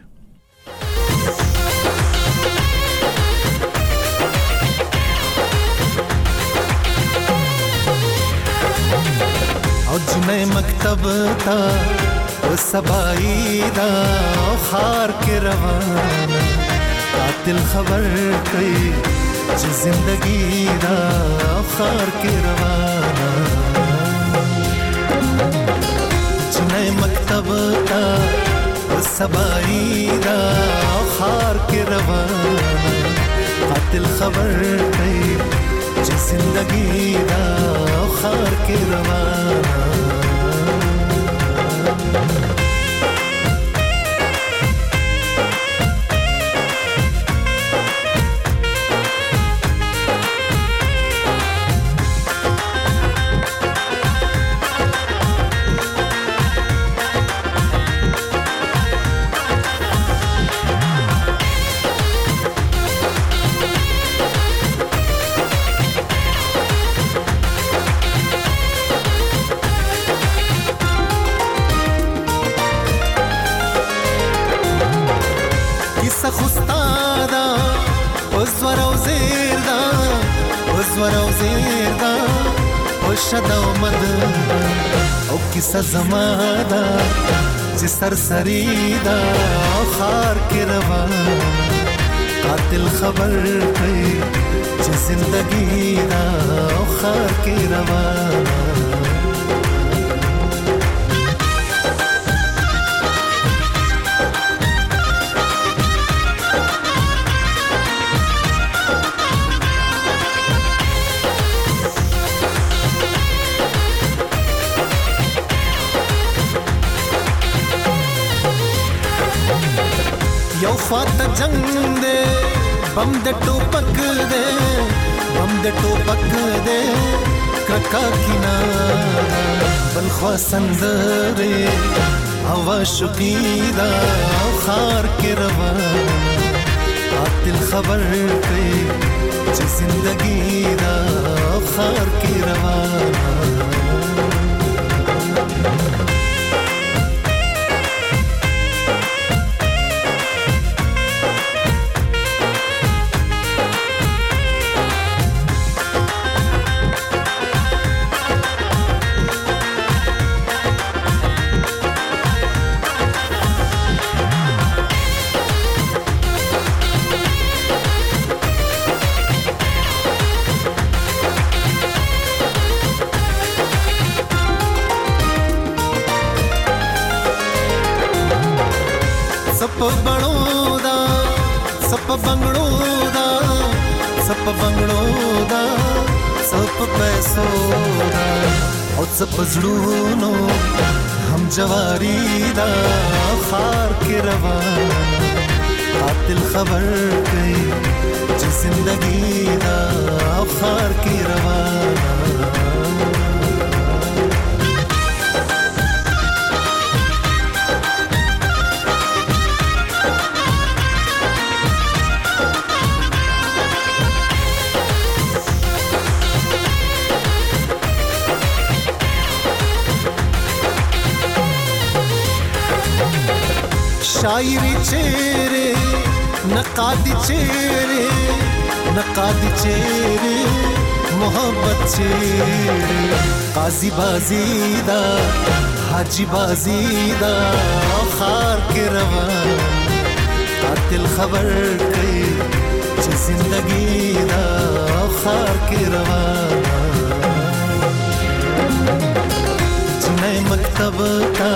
او جنې مکتب تا او سبای دا خار کې روان قاتل خبر کوي چې زندگی دا خار کې روان جنې مکتب تا او سبای دا خار کې روان قاتل خبر کوي چې زندگی دا خار کې روان شدا مد او کیسه زمادا چې سرسری دا خار کې روان قاتل خبر کوي چې زندگی دا خار کې روان خواته جنگ دے بم دے ٹوپک دے بم دے ټوپک دے کرکا کنارا بل خوا سندرے هوا شقیدا خار کے روان قاتل خبر کوي چې زندگی دا خار کے روان सप बंगड़ो दा सप बंगड़ो दा सप बंगड़ो दा सप पैसो दा और सप जड़ूनो हम जवारी दा खार के रवान قاتل خبر کوي چې زندگی دا खार के रवान शायरी चेहरे नकादी चेहरे नकादी चेहरे मोहब्बत चेहरे काजी बाजीदा हाजी बाजीदा खार के रवान قاتل खबर कोई چې जिंदगी دا खार के रवान जिन्हें मकतब का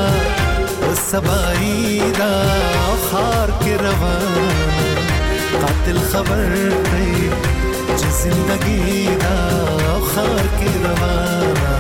सबाई दा खार के रवान قاتل खबर कोई چې زندگی دا خار کی روانه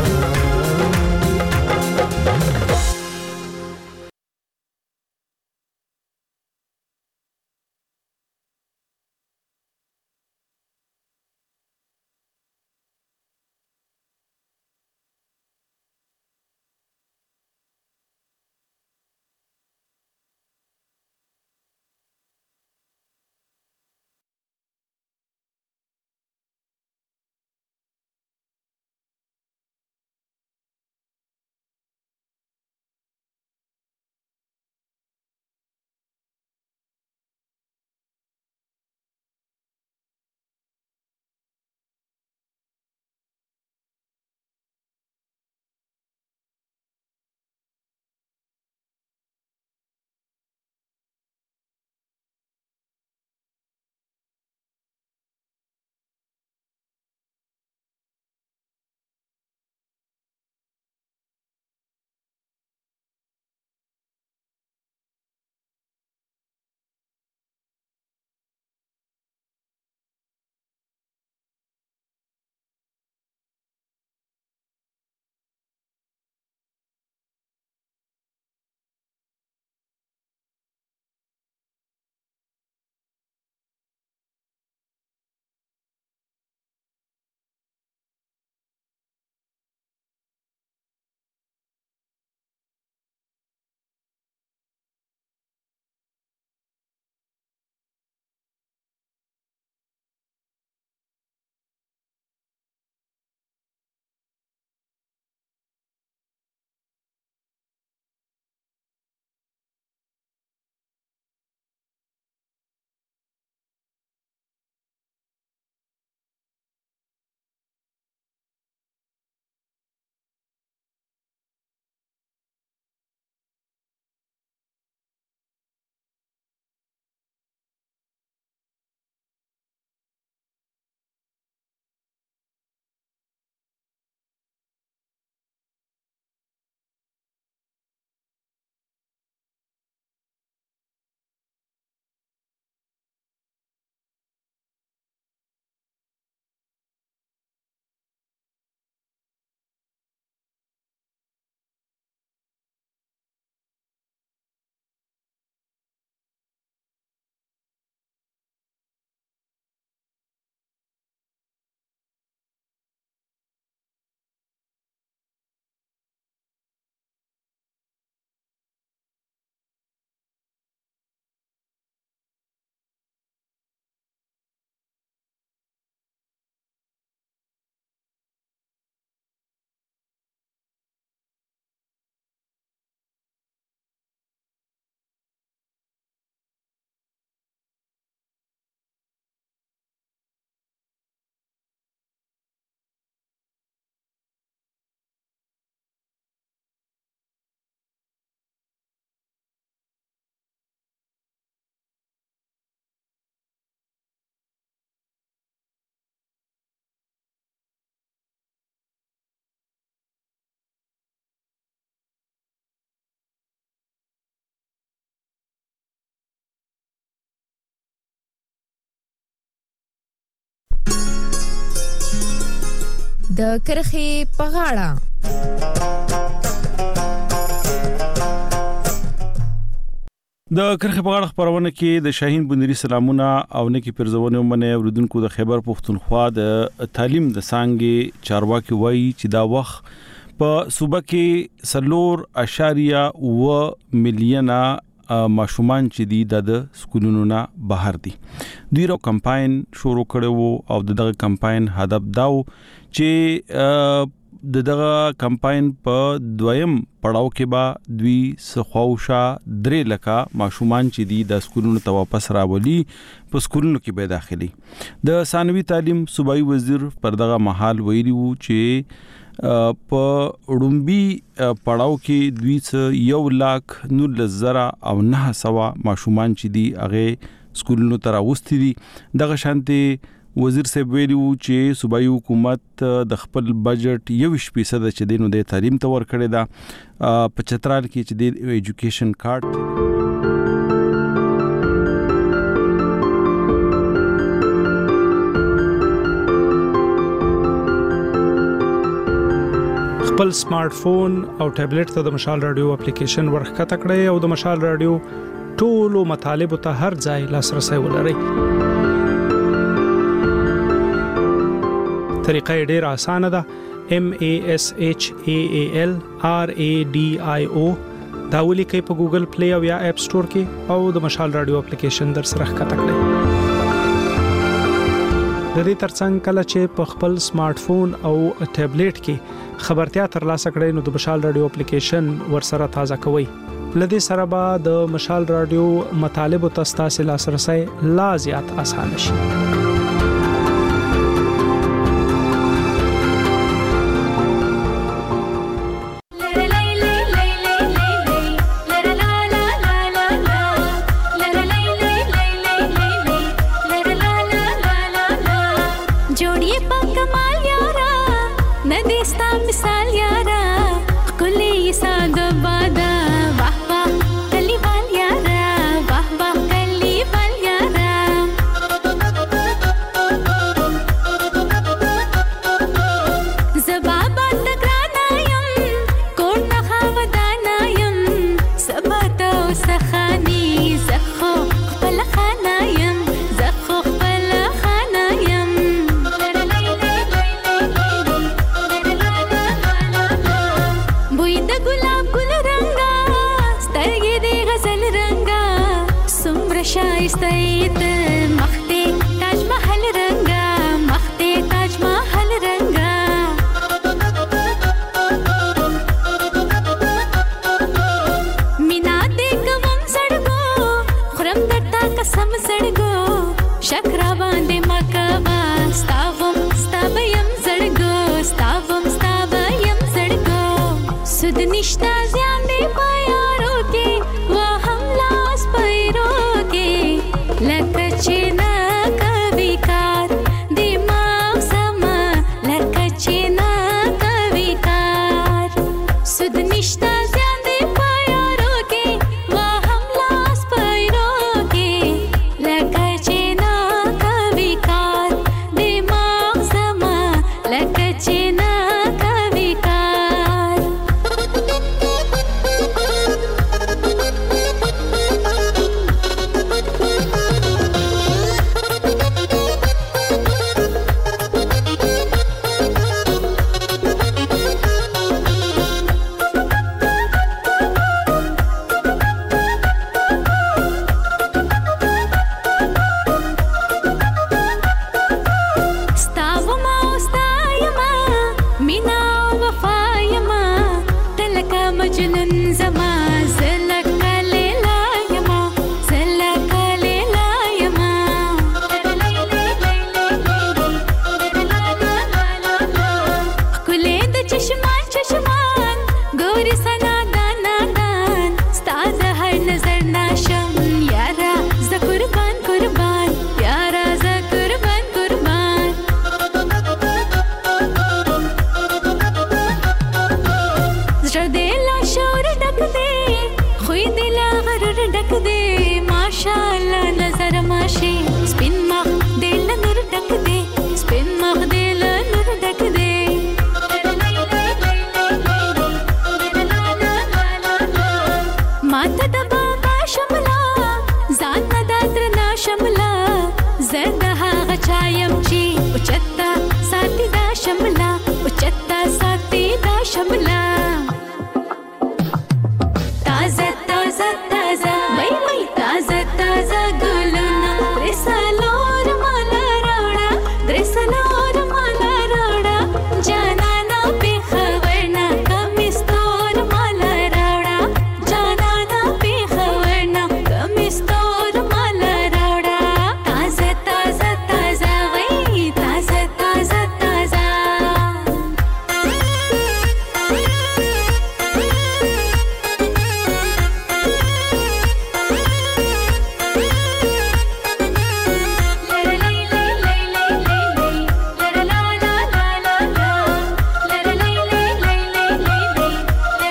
د کرخي په غاړه. د کرخي په غاړه خبرونه کې د شاهین بندري سلامونه او نکی پرزونه ومنه اوریدونکو د خیبر پختونخوا د تعلیم د سانګي چارواکي وایي چې دا وخت په صوبه کې سلور اشاریه و ملیونه ماشومان چې دي د سکولونو نه بهر دي. دوی رو کمپاین شروع کړو او دغه کمپاین هدف داو چې دغه کمپاین په دویم پړاو کې با دوی سخواوشا درې لکه ماشومان چې دي د سکولونو ته واپس راولي په سکولونو کې به داخلي. د ثانوي تعلیم صوبایي وزیر پر دغه محل ویلي وو چې په وړومبي پړاو کې دوی څه یو لاک نولس زره او نه سوا ماشومان چې دي هغه سکولونو ته راوستي دي. دغه شانتي وزیر صاحب ویلو چې صوبایي حکومت د خپل بجټ یویش فیصد چې دینو د تعلیم ته ورکړی دا په چترال کې چې د ایجوکیشن کارت. خپل سمارټ فون او ټابلیټ ته د مشال رادیو اپلیکیشن ورخکته کړئ او د مشال رادیو ټولو مطالب ته هر ځای لاسرسي ولرئ. طریقه ډیره اسانه ده. M A S H A A L R A D I O دا ولیکئ په ګوګل پلی او یا اپ سٹور کې او د مشال رادیو اپلیکیشن در سره ښکته کړئ. د دې ترڅنګ کله چې په خپل سمارټ فون او ټابلیټ کې خبرتیا ترلاسه کړئ نو د مشال رادیو اپلیکیشن ورسره تازه کوئ. لدې سره به د مشال رادیو مطالب او تاسو لاسرسي لا زیات اسانه شي.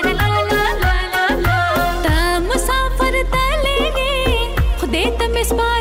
Miss